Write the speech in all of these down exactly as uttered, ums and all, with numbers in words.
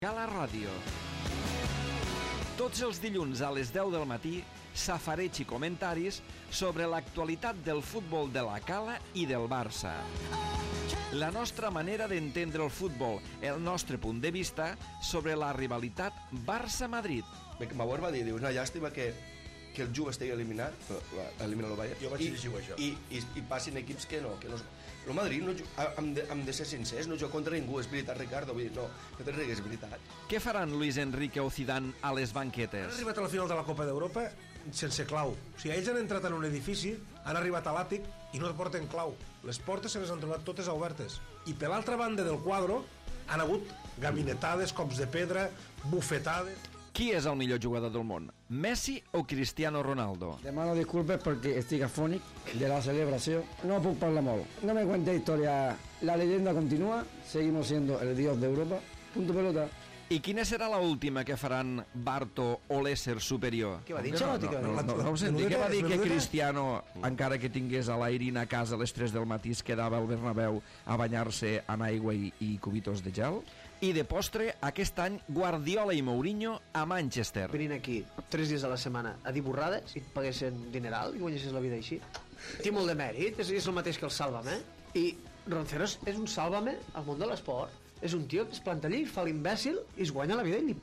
Cala Ràdio. Tots els dilluns a les deu del matí, safareig i comentaris sobre l'actualitat del futbol de la Cala i del Barça. La nostra manera d'entendre el futbol, el nostre punt de vista sobre la rivalitat Barça-Madrid. Bauer va dir, diu, una llàstima que, que el Juve estigui eliminat, elimina el Bayern, jo vaig i, llegir això. I, i, i passin equips que no, que no... El Madrid, no, hem, de, hem de ser sincers, no juga contra ningú, és veritat, Ricardo, vull dir, no, no te rigues, és veritat. Què faran Luis Enrique o Zidane a les Han banquetes? arribat a la final de la Copa d'Europa sense clau. O sigui, ells han entrat en un edifici, han arribat a l'àtic i no porten clau. Les portes se les han trobat totes obertes. I per l'altra banda del quadro han hagut gabinetades, cops de pedra, bufetades... Qui és el millor jugador del món? Messi o Cristiano Ronaldo? Demano disculpes perquè estic afònic de la celebració. No puc parlar molt. No me cuente historia. La leyenda continúa. Seguimos siendo el dios de Europa. Punto pelota. I quina serà la última que faran Barto o l'ésser superior? Què va dir? No, no, no, no, no, no ho senti. Què va dir que Menudeta? Cristiano, encara que tingués a l'Airin a casa a les tres del matí, es quedava al Bernabéu a banyar-se en aigua i, i cubitos de gel? I de postre, aquest any, Guardiola i Mourinho a Manchester. Venint aquí tres dies a la setmana a dir borrades i et paguessin dineral i guanyessis la vida així. Té molt de mèrit, és, és el mateix que el Sálvame. I Ronceros és un Sálvame al món de l'esport. És un tio que es planta allí, fa l'imbècil i es guanya la vida i li...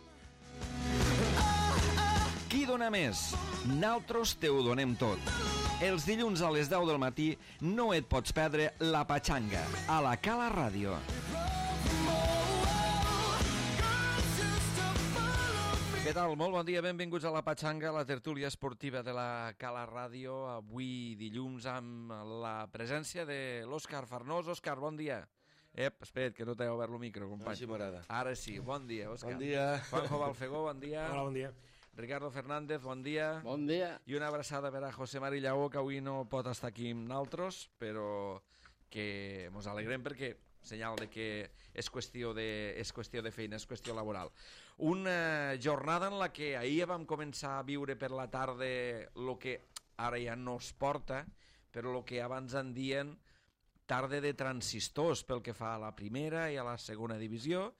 Qui dona més? Naltros te ho donem tot. Els dilluns a les deu del matí no et pots perdre la Patxanga a la Cala Ràdio. Què tal? Molt bon dia, benvinguts a la Patxanga, la tertúlia esportiva de la Cala Ràdio. Avui dilluns amb la presència de l'Òscar Farnós. Òscar, bon dia. Ep, espera't, que no t'he obert el micro, company. Així m'agrada. Ara sí, bon dia, Òscar. Bon dia. Juanjo Balfegó, bon dia. Hola, bon dia. Ricardo Fernández, bon dia. Bon dia. I una abraçada per a José Mari Lleó, que avui no pot estar aquí amb naltros, però que mos alegrem perquè senyal de que és qüestió de, és qüestió de feina, és qüestió laboral. Una jornada en la que ahir vam començar a viure per la tarda el que ara ja no es porta, però el que abans en dien tarda de transistors pel que fa a la primera i a la segona divisió,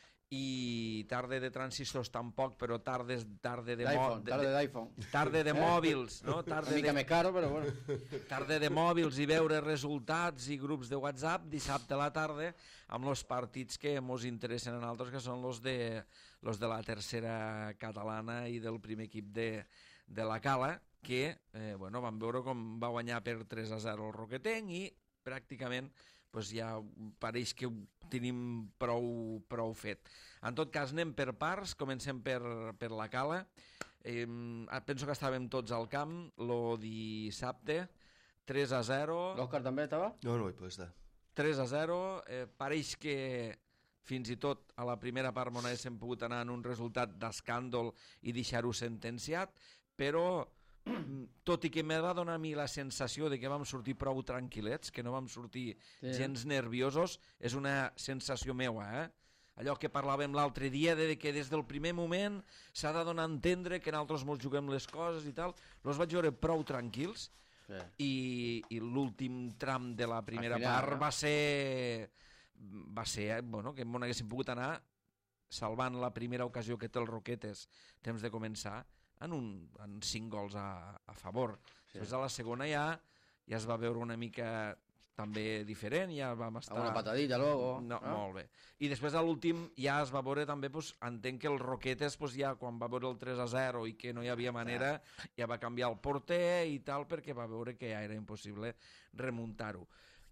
i tarda de transistors tampoc, però tardes, tarda de, d'iPhone, de, tarde d'iPhone. tarda de mòbils, no? Tarda Una mica de, més caro, però bueno. tarda de mòbils i veure resultats i grups de WhatsApp dissabte a la tarda amb els partits que ens interessen a nosaltres, que són els de, los de la tercera catalana i del primer equip de, de la Cala, que eh, bueno, vam veure com va guanyar per tres a zero el Roquetenc i pràcticament pues, ja pareix que ho tenim prou, prou fet. En tot cas, anem per parts, comencem per, per la Cala. Eh, penso que estàvem tots al camp, lo dissabte, tres a zero. L'Òscar també estava? No, no hi puc estar. tres a zero, eh, pareix que fins i tot a la primera part no haguéssim pogut anar en un resultat d'escàndol i deixar-ho sentenciat, però tot i que me va donar a mi la sensació de que vam sortir prou tranquil·lets, que no vam sortir Sí. gens nerviosos, és una sensació meua, eh? Allò que parlàvem l'altre dia de que des del primer moment s'ha de donar a entendre que nosaltres mos juguem les coses i tal, els vaig veure prou tranquils. Sí. i, i l'últim tram de la primera Al final, part no? va ser va ser, eh, bueno, que no haguéssim pogut anar salvant la primera ocasió que té el Roquetes temps de començar en, un, en cinc gols a, a favor. Sí. Després a la segona ja ja es va veure una mica també diferent, ja vam estar... Una patadita, luego. No, ¿no? molt bé. I després a l'últim ja es va veure també, pues, entenc que el Roquetes pues, ja quan va veure el tres a zero i que no hi havia manera, ja va canviar el porter i tal, perquè va veure que ja era impossible remuntar-ho.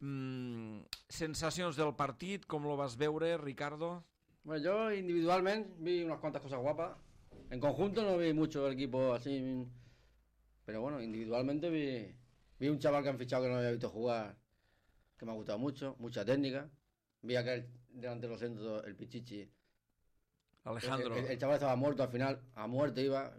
Mm, sensacions del partit, com lo vas veure, Ricardo? Bueno, yo individualmente vi unas cuantas cosas guapas. En conjunto no vi mucho el equipo así. Pero bueno, individualmente vi, vi un chaval que han fichado que no había visto jugar, que me ha gustado mucho, mucha técnica. Vi aquel delante de los centros, el Pichichi. Alejandro. El, el- el chaval estaba muerto al final, a muerte iba.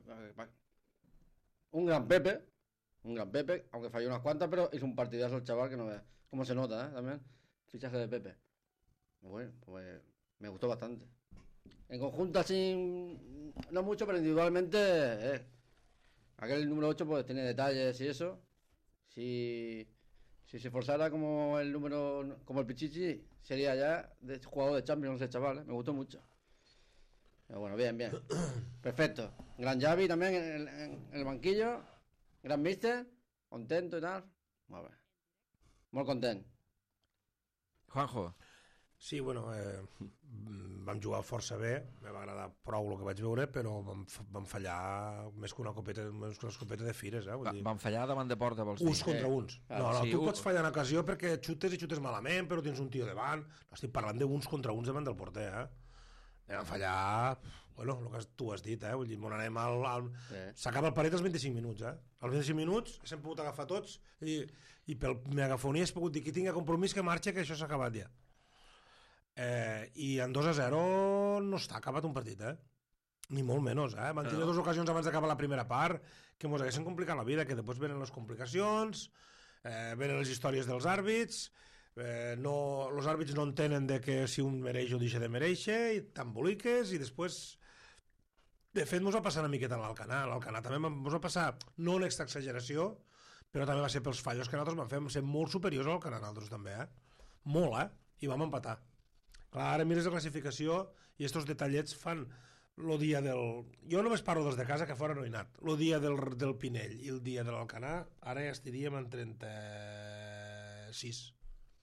Un gran Pepe, un gran Pepe, aunque falló unas cuantas, pero hizo un partidazo el chaval que no ve cómo se nota, ¿eh? También, fichaje de Pepe. Bueno, pues me gustó bastante. En conjunto así, no mucho, pero individualmente, eh, aquel número ocho pues tiene detalles y eso. Si, si se esforzara como el número, como el Pichichi, sería ya de, jugador de Champions ese chaval, ¿eh? Me gustó mucho. Pero bueno, bien, bien. Perfecto. Gran Javi también en el, en el banquillo. Gran mister. Contento y tal. Molt bé. Molt content. Juanjo. Sí, bueno, eh, vam jugar força bé, me va agradar prou el que vaig veure, però vam, vam fallar més que una copeta, més que una escopeta de fires, eh? Vull Va, dir, van fallar davant de porta, vols dir? uns contra uns. Eh, No, no, sí, tu u- pots fallar en ocasió perquè xutes i xutes malament, però tens un tio davant. No estic parlant d'uns contra uns davant del porter, eh? Anem a fallar, bueno, el que tu has dit, eh? Vull dir, on anem al... al... Sí. S'acaba el paret als vint-i-cinc minuts, eh? Als vint-i-cinc minuts s'hem pogut agafar tots i, i pel megafonia has pogut dir qui tinga compromís que marxa, que això s'ha acabat ja. Eh, I en dos a zero no està acabat un partit, eh? Ni molt menys, eh? Van tenir No. dues ocasions abans d'acabar la primera part que mos haguessin complicat la vida, que després venen les complicacions, eh, venen les històries dels àrbits, eh, no, els àrbits no entenen de que si un mereix o deixa de mereixer, i t'emboliques, i després... De fet, mos va passar una miqueta en l'Alcanar. L'Alcanar també mos va passar, no una extra exageració, però també va ser pels fallos que nosaltres vam fer. Vam ser molt superiors al Alcanar, nosaltres també, eh? Molt, eh? I vam empatar. Clar, ara mires la classificació i estos detallets fan el dia del... Jo només parlo dels de casa, que fora no he anat. El dia del, del Pinell i el dia de l'Alcanar, ara ja estaríem en trenta-sis.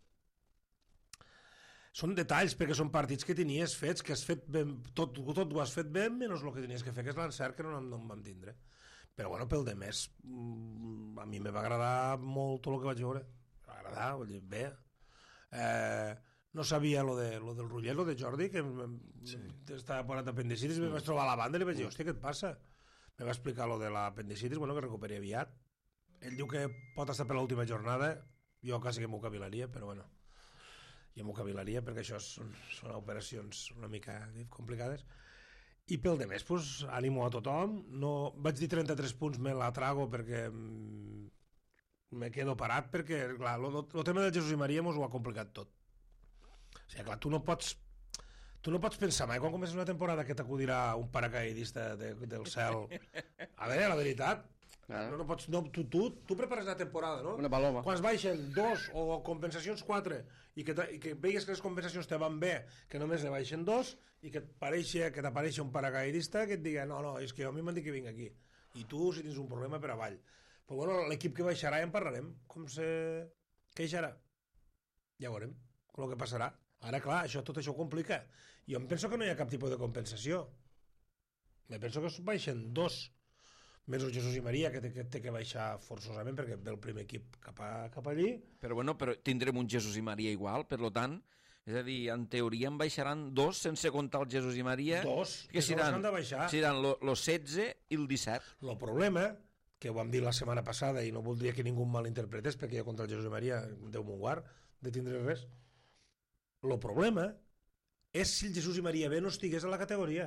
Són detalls, perquè són partits que tenies fets, que has fet ben, tot, tot ho has fet bé, menys el que tenies que fer, que és l'encert, que no, no en vam tindre. Però bueno, pel de més, a mi me va agradar molt tot el que vaig veure. Me va agradar, vull dir, bé. Eh, no sabia lo, de, lo del Rullet, lo de Jordi, que sí. Estava posat apendicitis, mm. me vaig trobar a la banda i li vaig dir, hòstia, què et passa? Me va explicar lo de l'apendicitis, bueno, que recuperi aviat. Ell diu que pot estar per l'última jornada, jo quasi que m'ho cavilaria, però bueno, jo m'ho cavilaria perquè això són, són operacions una mica complicades. I pel de més, pues, ànimo a tothom. No, vaig dir trenta-tres punts, me la trago perquè mm, me quedo parat, perquè clar, el tema del Jesús i Maria mos ho ha complicat tot. O sigui, clar, tu no pots tu no pots pensar mai quan comences una temporada que t'acudirà un paracaidista de, del cel. A veure, la veritat, Claro. no, no pots, no, tu, tu, tu prepares la temporada, no? Una paloma. Quan es baixen dos o compensacions quatre i que, i que veigues que les compensacions te van bé, que només ne baixen dos, i que que t'apareixi un paracaidista que et digui, no, no, és que a mi m'han dit que vinc aquí. I tu, si tens un problema, per avall. Però bueno, l'equip que baixarà ja en parlarem, com se queixarà. Ja veurem el que passarà. Ara, clar, això, tot això ho complica. Jo em penso que no hi ha cap tipus de compensació. Me penso que es baixen dos, més el Jesús i Maria, que té que, té que baixar forçosament perquè ve el primer equip cap, a, cap allí. Però bueno, però tindrem un Jesús i Maria igual, per lo tant, és a dir, en teoria en baixaran dos sense comptar el Jesús i Maria. Dos, que que seran, s'han de baixar. seran lo, lo setze i el disset. El problema, que ho vam dir la setmana passada i no voldria que ningú malinterpretés perquè jo contra el Jesús i Maria, Déu me'n guard, de tindre res, el problema és si el Jesús i Maria B no estigués a la categoria.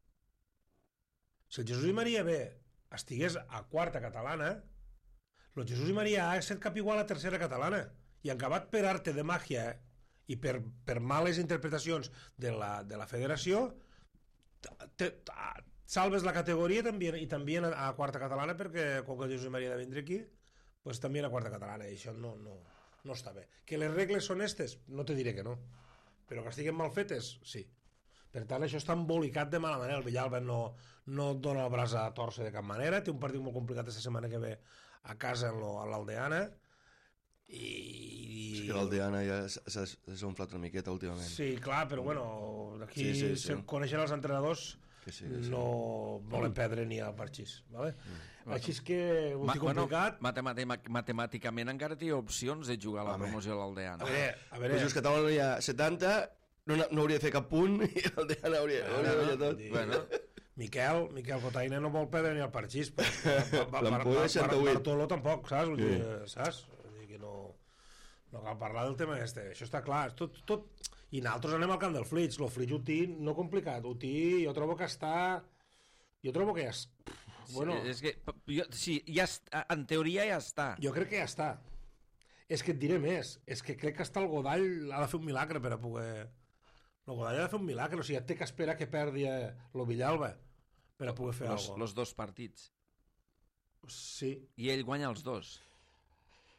Si el Jesús i Maria B estigués a quarta catalana, el Jesús i Maria A és set cap igual a tercera catalana, i acabat per arte de màgia i per, per males interpretacions de la, de la federació, te, te, salves la categoria també, i també a, a quarta catalana, perquè com que el Jesús i Maria ha de vindre aquí, pues també a quarta catalana, i això no, no, no està bé. Que les regles són estes? No te diré que no, però que estiguen mal fetes? Sí. Per tant, això està embolicat de mala manera. El Villalba no, no dona el braç a torcer de cap manera, té un partit molt complicat aquesta setmana que ve a casa en lo, a l'Aldeana, i... És que l'Aldeana ja s'ha inflat una miqueta últimament. Sí, clar, però bueno, d'aquí Sí, sí, sí. coneixent els entrenadors, Que sí, que sí. no volen perdre ni el parxís, ¿vale? Mm. Així és que ho Ma, té complicat. bueno, matemàtic, matemàticament encara té opcions de jugar a la Home. promoció a l'Aldeana. A veure, a veure... Però just que tal hi ha setanta, no, no hauria de fer cap punt i l'Aldeana hauria, Ara, hauria de no? fer tot. Dir- Bueno. Miquel, Miquel Cotaina no vol perdre ni el parxís, però L'Ampolla seixanta-vuit. Bartolo tampoc, saps? Vull Sí. dir, saps? Vull dir que no, no cal parlar del tema este. Això està clar. Tot, tot... I nosaltres anem al camp del Flix. El Flix ho té no complicat. Ho té, jo trobo que està... Jo trobo que ja... És... Bueno, Sí, és que, jo, sí, ja està, en teoria ja està. jo crec que ja està. És que et diré més. És que crec que hasta el Godall ha de fer un milagre per a poder... El Godall ha de fer un milagre. O sigui, té que esperar que perdi el Villalba per a poder fer Los, alguna cosa. los dos partits. Sí, I ell guanya els dos.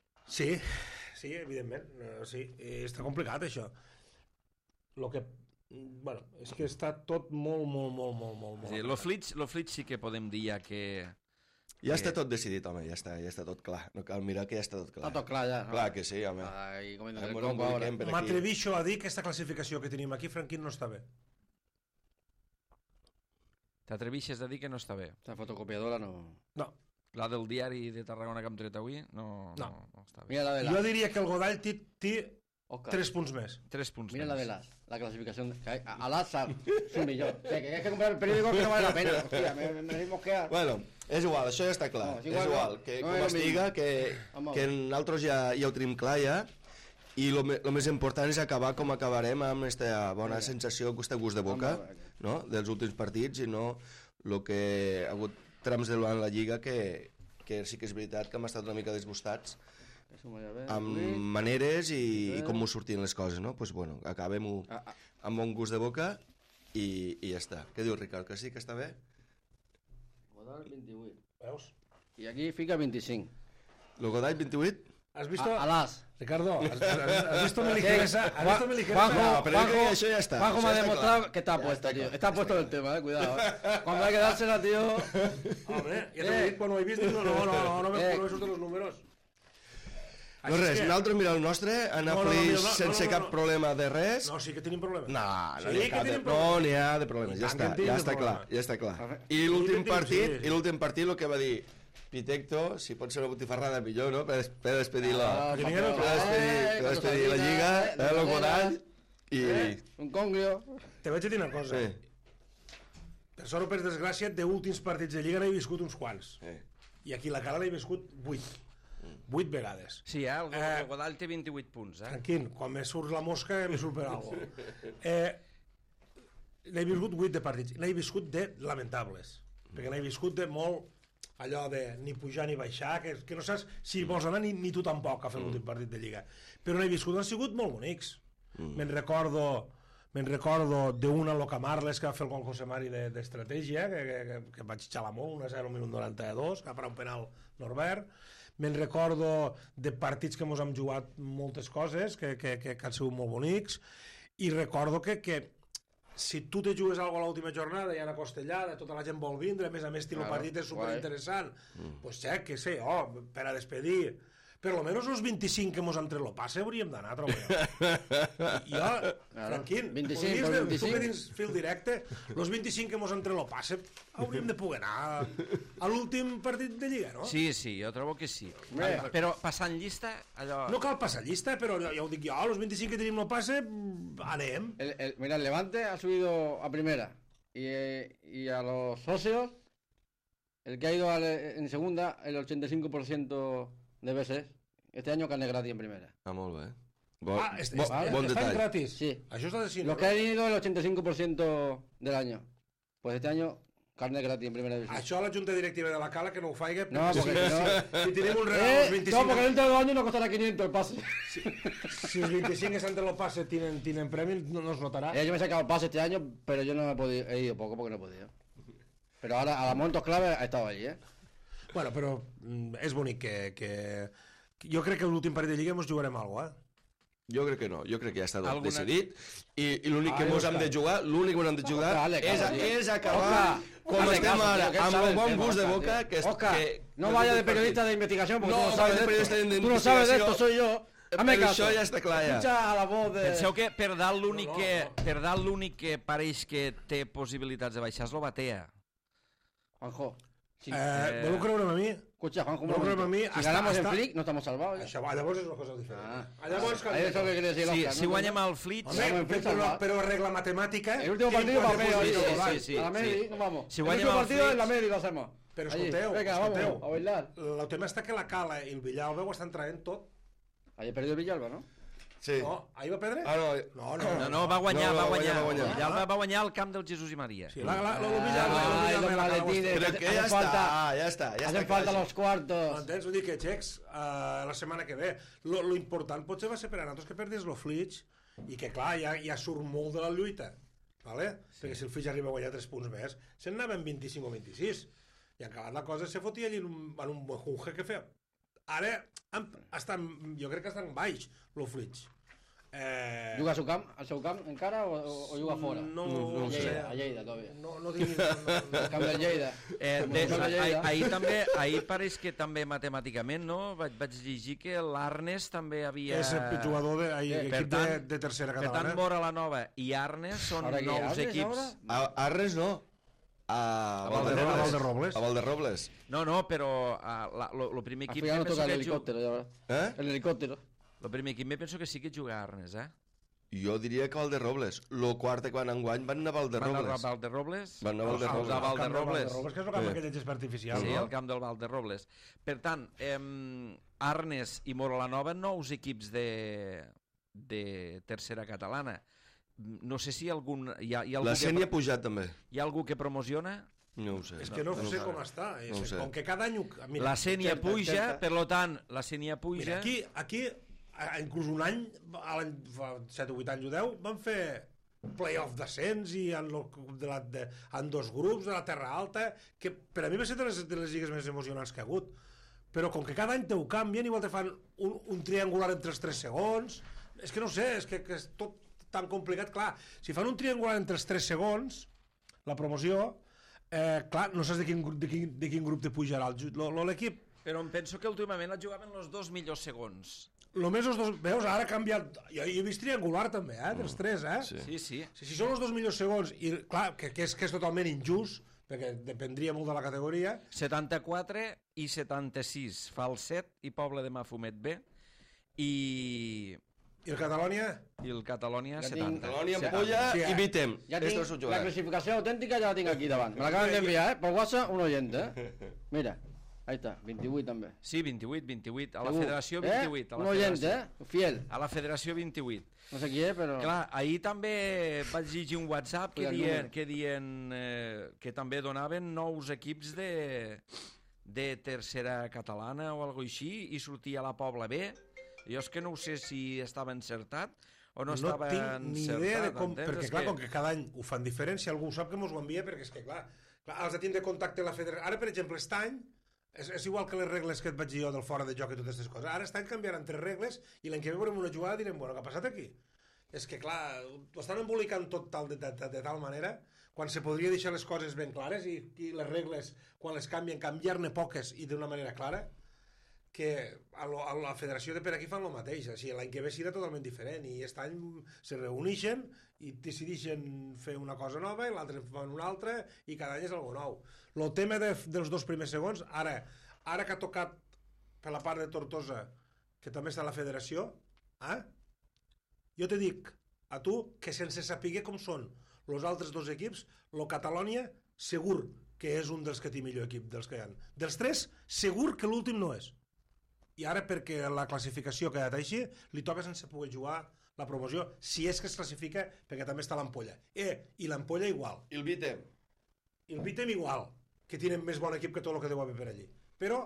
sí, sí, evidentment. Eh, Sí, i està complicat, això. Lo que Bueno, és que està tot molt, molt, molt, molt, molt... Sí, lo Flitch, lo Flitch sí que podem dir ja que... Ja està tot decidit, home, ja està, ja està tot clar. No cal mirar que ja està tot clar. Està tot clar, ja. No? Clar que sí, home. Ai, com Hem el un combo ara. weekend per aquí. M'atrevixo a dir que aquesta classificació que tenim aquí, Franquín, no està bé. T'atrevixes a dir que no està bé. La fotocopiadora no... No. La del diari de Tarragona que hem tret avui no, no. No. no està bé. Mira la de Jo las. diria que el Godall té, té Oscar, tres punts més. Tres punts mira més. la de las. La clasificación. Que hay, a- al azar, es un millón. O sea, que hay que comprar el periódico que no vale la pena. Hostia, me, me, me decimos que... Bueno, és igual, això ja està clar. No, és és igual, igual, no. que No com és el estiga, mismo. que, Vamos. que nosaltres ja, ja ho tenim clar ja, i el més important és acabar com acabarem amb aquesta bona Vinga. sensació, aquest gust de boca, Vamos a ver. no?, dels últims partits, i no el que ha hagut trams de la Lliga que, que sí que és veritat que hem estat una mica desgustats Eso me voy a ver. amb Uy. maneres i, i Eh. com us sortien les coses, no? Pues bueno, acabem-ho Ah, ah, amb bon gust de boca i, i ja està. Què diu Ricard, que sí que està bé? Godal veintiuno. Veus? Y aquí fica veinticinco. El Godall vint-i-vuit? Has visto... A, a las. Ricardo, ¿has, has- has visto mi ligereza? ¿Has visto mi ligereza? Juanjo, No, pero es que Juanjo, eso ya está, Juanjo eso me ha ya está demostrado claro. que está Ya puesto, está tío. claro, Está puesto el tema, eh, cuidado. Eh. Cuando hay que dársela, tío. Hombre, ja t'ho he dit, quan ho he vist, dic, no, no, no, no, no me, Eh. no me surten los números. No res, que- nosaltres mira el nostre, anar No, no, no, feliç mira, no, sense no, no, cap no. problema de res. No, sí que tenim problemes. No, no Sí n'hi ha, que cap de, tenim no problemes. n'hi ha de problemes, I ja tant està, que en tinc ja de està clar, problemes. ja està clar. A veure. I l'últim Sí, sí. partit, i l'últim partit el que va dir Pitecto, si pot ser una botifarrada millor, no?, per, des- per despedir la, Ah, que per vinguin campeón. despedir, Eh, per con despedir la Sardina, Lliga, eh, eh, el Sardina, Godall, i... eh, Un congrio. Te vaig a dir una cosa. Sí, Per sort o per desgràcia, d'últims partits de Lliga n'he viscut uns quants. sí. I aquí a la cara l'he viscut vuit. Vuit vegades. Sí, eh? El, Eh. el Godall té vint-i-vuit punts, eh? Tranquil, quan me surt la mosca me surt per algo. Eh, n'he viscut vuit de partits. N'he viscut de lamentables. Perquè n'he viscut de molt allò de ni pujar ni baixar, que, que no saps si vols anar ni, ni tu tampoc a fer l'últim partit de Lliga. Però n'he viscut, han sigut molt bonics. Me'n recordo me'n recordo d'una Loca Marles que va fer el gol José Mari de- d'estratègia, que, que, que, que vaig xalar molt, un a zero al minut noranta-dos, que va parar un penal Norbert. Me'n recordo de partits que mos hem jugat moltes coses, que, que, que, que han sigut molt bonics, i recordo que, que si tu te jugues alguna a l'última jornada, hi ha una costellada, tota la gent vol vindre, a més a més, el Claro, partit és guai. superinteressant, pues ja, que sé, oh, per a despedir, per lo menos els vint-i-cinc que mos han tret lo passe hauríem d'anar a treballar. I jo, Franquín, vint-i-cinc, podries per de- vint-i-cinc. tu que dins fil directe, els vint-i-cinc que mos han tret lo passe hauríem de poder anar a l'últim partit de Lliga, no? Sí, sí, jo trobo que sí. Hombre. Però passant llista, allò... No cal passar llista, però ja, ja ho dic jo, els vint-i-cinc que tenim lo passe, mm, anem. El, el- mira, el Levante ha subido a primera. Y, eh, y a los socios, el que ha ido al- en segunda, el ochenta y cinco por ciento de veces. Este año carne gratis en primera. Ah, molt bé. Bon, Ah, est, bo, est, bon estan detall. gratis. Sí. Això està dient. Los que han ido el ochenta y cinco por ciento del año. Pues este año carne gratis en primera división. Això a la junta directiva de la Cala que no ho faig, No, porque si, no. si tenim un regal Eh, als no, vint-i-cinc, porque dentro de dos años nos costará quinientos el pase. si els vint-i-cinc que s'han tret lo passe tienen, tienen premi, no, no es notarà. Eh, yo me he sacado el pase este año, pero yo no he podido, he ido poco porque no he podido. Pero ahora a los momentos clave ha estado allí, ¿eh? Bueno, però mm, és bonic que, que... Jo crec que l'últim partit de Lliga mos jugarem alguna cosa, eh? Jo crec que no, jo crec que ja està tot Alguna- decidit i, i l'únic que Ai, mos hem Òscar. de jugar, l'únic que hem de jugar Òscar, hazle és, caso, tío. és acabar Òscar, com hazle estem caso, ara, tío, que él amb sabe el el bon tema, gust de Òscar, boca tío. que, es, Òscar, que no que vaya de l'últim periodista partit. de investigación porque No, tú no sabes de de periodista esto. de Tú no sabes de esto, investigació. soy yo. Hazme Però caso. això ja està clar, ja. Escucha a la voz de... Penseu que per dalt l'únic No, no, que, no. per dalt l'únic que pareix que té possibilitats de baixar és lo Batea. Juanjo, si, Eh, voleu creure'm a mi? escucha, Juanjo, un no, momento. però a mi Si hasta- ganamos en hasta- Flick, no estamos salvados. ¿eh? Això, va, llavors és una cosa diferent. Ah. Ah, llavors, Ahí es lo que quiere decir el Si, Òscar, si ¿no? guanyem el Flitz... Home, Vamos, però, però, però regla matemàtica... El último tenim partido para quatre medio, punts sí, de sí, Godall. sí. a la Medi, nos vamos. Si el guanyem último el partido Flick- en la Medi lo hacemos. Però Allí, escolteu, venga, escolteu. vamos, a bailar. El tema està que la Cala i el Villalba ho estan traient tot. Ayer perdió Villalba, ¿no? Sí. No, ahir va perdre? Ah, no, No, no, No, no, va guanyar, No, no, va va guanyar. guanyar, va guanyar. El Villalba va guanyar al camp del Jesús i Maria. Sí, la, la, la, la, Ay, Villalba, la, los Villalba, la Cala maletines. ho Crec que ja Hacen està, falta- ja està, ja Hacen està falta clar. los cuartos. Entens? Vull dir que xecs uh, la setmana que ve. Lo, lo important potser va ser per a nosaltres que perdés lo Flitch i que, clar, ja, ja surt molt de la lluita. Vale? Sí. Perquè si el Flitch arriba a guanyar tres punts més, se'n anaven vint-i-cinc o vint-i-sis. I en acabat la cosa se fotia allí en un, en un bujunge que feia. Ara, en, estan, jo crec que estan baix, lo Flitch. Eh... Juga al seu camp, al seu camp encara o, o, o juga fora? No, No, no no a sé. Lleida, a Lleida, todavía. No, no tinc... No, no, no. El camp del Lleida. Eh, de, Como ahir, Lleida. ahir també, ahir pareix que també matemàticament, no? Vaig, vaig llegir que l'Arnes també havia... És el jugador de, ai, Eh, equip per tant- de, de tercera Per tant, catalana. Mora la Nova i Arnes són Ara què, nous Arnes, equips. ara? A Arres no. A Valderobles. Valderobles. A Valderobles. A Valderobles. No, no, però el primer Al equip final me no penso toca el que ju- helicòptero, ja veuràs. Eh? El helicòptero. lo primer equip me penso que sí que juga a Arnes, eh? Jo diria que Valderobles. Lo quart que van enguany van anar a Van anar a Valderobles. Valderobles? Van anar a Al- al Valderobles. de Al camp del Valderobles. Valderobles, que és el camp Sí. aquell de gespa artificial, Sí, no? el camp del Valderobles. Per tant, eh, Arnes i Mora-la-Nova, nous equips de, de tercera catalana. No sé si algun, hi ha, hi ha algú La que, Sènia ha pujat també. hi ha algú que promociona. No ho sé. És que no, ho sé com està. És, No ho sé. Com que cada any... ho- Mira, La Sènia certa, puja, certa. per lo tant, la Sènia puja. Mira, aquí, aquí a- inclús un any, a l'any fa set o vuit anys o deu, van fer playoff d'ascens i en, lo, de la, de, en dos grups de la Terra Alta, que per a mi va ser de les, de les lligues més emocionants que ha hagut. Però com que cada any te ho canvien, igual te fan un, un triangular entre els tres segons, és que no sé, és que, que és tot tan complicat. Clar, si fan un triangular entre els tres segons, la promoció, eh, clar, no saps de quin, gru- de quin, de quin grup te pujarà el ju- lo- lo- l'equip. Però em penso que últimament la jugaven els dos millors segons. Només els dos... Veus, ara ha canviat... Jo he vist triangular també, eh? Dels tres, eh? Sí. Sí, sí. Si, si són els dos millors segons, i clar, que, que, és, que és totalment injust, perquè dependria molt de la categoria, setanta-quatre i setanta-sis, Falset i Poble de Mafumet B, i, i el Catalònia... i el Catalònia Ja tinc- setanta. Colònia, setanta. Ampolla Sí, eh? i Vitem. Ja Estos tinc són la jugants. clasificació autèntica, ja la tinc aquí davant. Me l'acaben d'enviar, eh? Per WhatsApp, un oyente, eh? Mira, ahí està, vint-i-vuit també. Sí, vint-i-vuit, vint-i-vuit. A la Segur. Federació Eh? vint-i-vuit. A Un la oyente, Federació, eh? Fiel. a la Federació vint-i-vuit. No sé qui és, però... Clar, ahir també vaig llegir un WhatsApp que Cuida el dien, número. que, dien eh, que també donaven nous equips de, de tercera catalana o alguna així, i sortia la Pobla B. Jo és que no ho sé si estava encertat o no, No estava tinc ni encertat. idea de com... entens? Perquè, És clar, que- com que cada any ho fan diferent, si algú ho sap que mos ho envia, perquè és que, clar, clar els de tindre contacte amb la federació... Ara, per exemple, aquest any, és, és igual que les regles que et vaig dir jo del fora de joc i totes aquestes coses. Ara estan canviant tres regles i l'any que ve veurem una jugada i direm, bueno, què ha passat aquí? És que, clar, ho estan embolicant tot tal, de, de, de, de tal manera, quan se podria deixar les coses ben clares i, i les regles, quan les canvien, canviar-ne poques i d'una manera clara, que a, lo, a la federació de per aquí fan el mateix, així l'any que ve serà totalment diferent i aquest any se reuneixen i decideixen fer una cosa nova i l'altre fan una altra i cada any és algo nou. El tema de, dels dos primers segons, ara, ara que ha tocat per la part de Tortosa, que també està a la federació, eh? Jo te dic a tu que sense saber com són els altres dos equips, el Catalònia segur que és un dels que té millor equip dels que hi ha. Dels tres, segur que l'últim no és. I ara perquè la classificació ha quedat així, li toca sense poder jugar la promoció, si és que es classifica, perquè també està l'Ampolla. Eh, i l'Ampolla igual. I el Vitem. I el Vitem igual, que tenen més bon equip que tot el que deu haver per allí. Però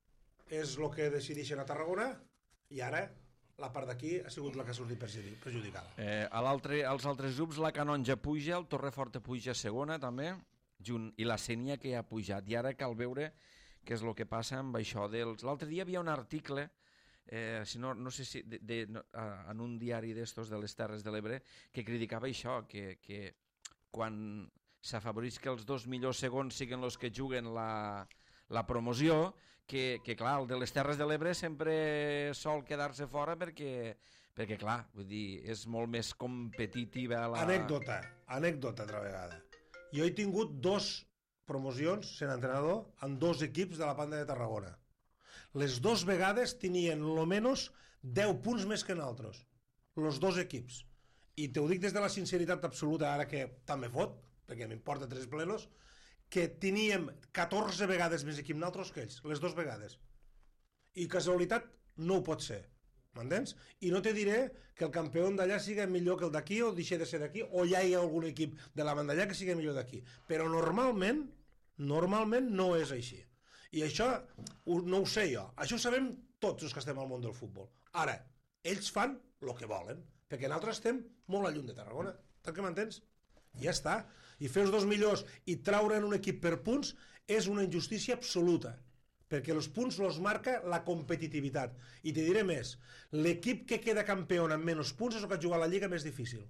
és el que decideixen a Tarragona i ara la part d'aquí ha sigut la que ha sortit perjudicada. Eh, a l'altre, als altres grups la Canonja puja, el Torreforta puja segona també, junt, i la Sènia que ha pujat. I ara cal veure què és el que passa amb això dels... L'altre dia hi havia un article, eh, si no, no sé si de, de, no, en un diari d'estos de les Terres de l'Ebre, que criticava això, que, que quan s'afavoreix que els dos millors segons siguin els que juguen la, la promoció, que, que clar, el de les Terres de l'Ebre sempre sol quedar-se fora perquè, perquè clar, vull dir, és molt més competitiva la... Anècdota, anècdota altra vegada. Jo he tingut dos promocions sent entrenador en dos equips de la Panda de Tarragona. Les dues vegades tenien almenys deu punts més que nosaltres. Els dos equips. I te ho dic des de la sinceritat absoluta, ara que també fot, perquè m'importa tres plenos, que teníem catorze vegades més equip nosaltres que ells, les dues vegades. I casualitat no ho pot ser. M'entens? I no te diré que el campió d'allà siga millor que el d'aquí o deixi de ser d'aquí, o ja hi ha algun equip de la banda d'allà que siga millor d'aquí. Però normalment, normalment no és així. I això no ho sé jo. Això ho sabem tots els que estem al món del futbol. Ara, ells fan el que volen, perquè nosaltres estem molt a lluny de Tarragona. Tal que m'entens? I ja està. I fer els dos millors i traure'n un equip per punts és una injustícia absoluta. perquè els punts els marca la competitivitat. I te diré més, l'equip que queda campió amb menys punts és el que ha jugat la lliga més difícil.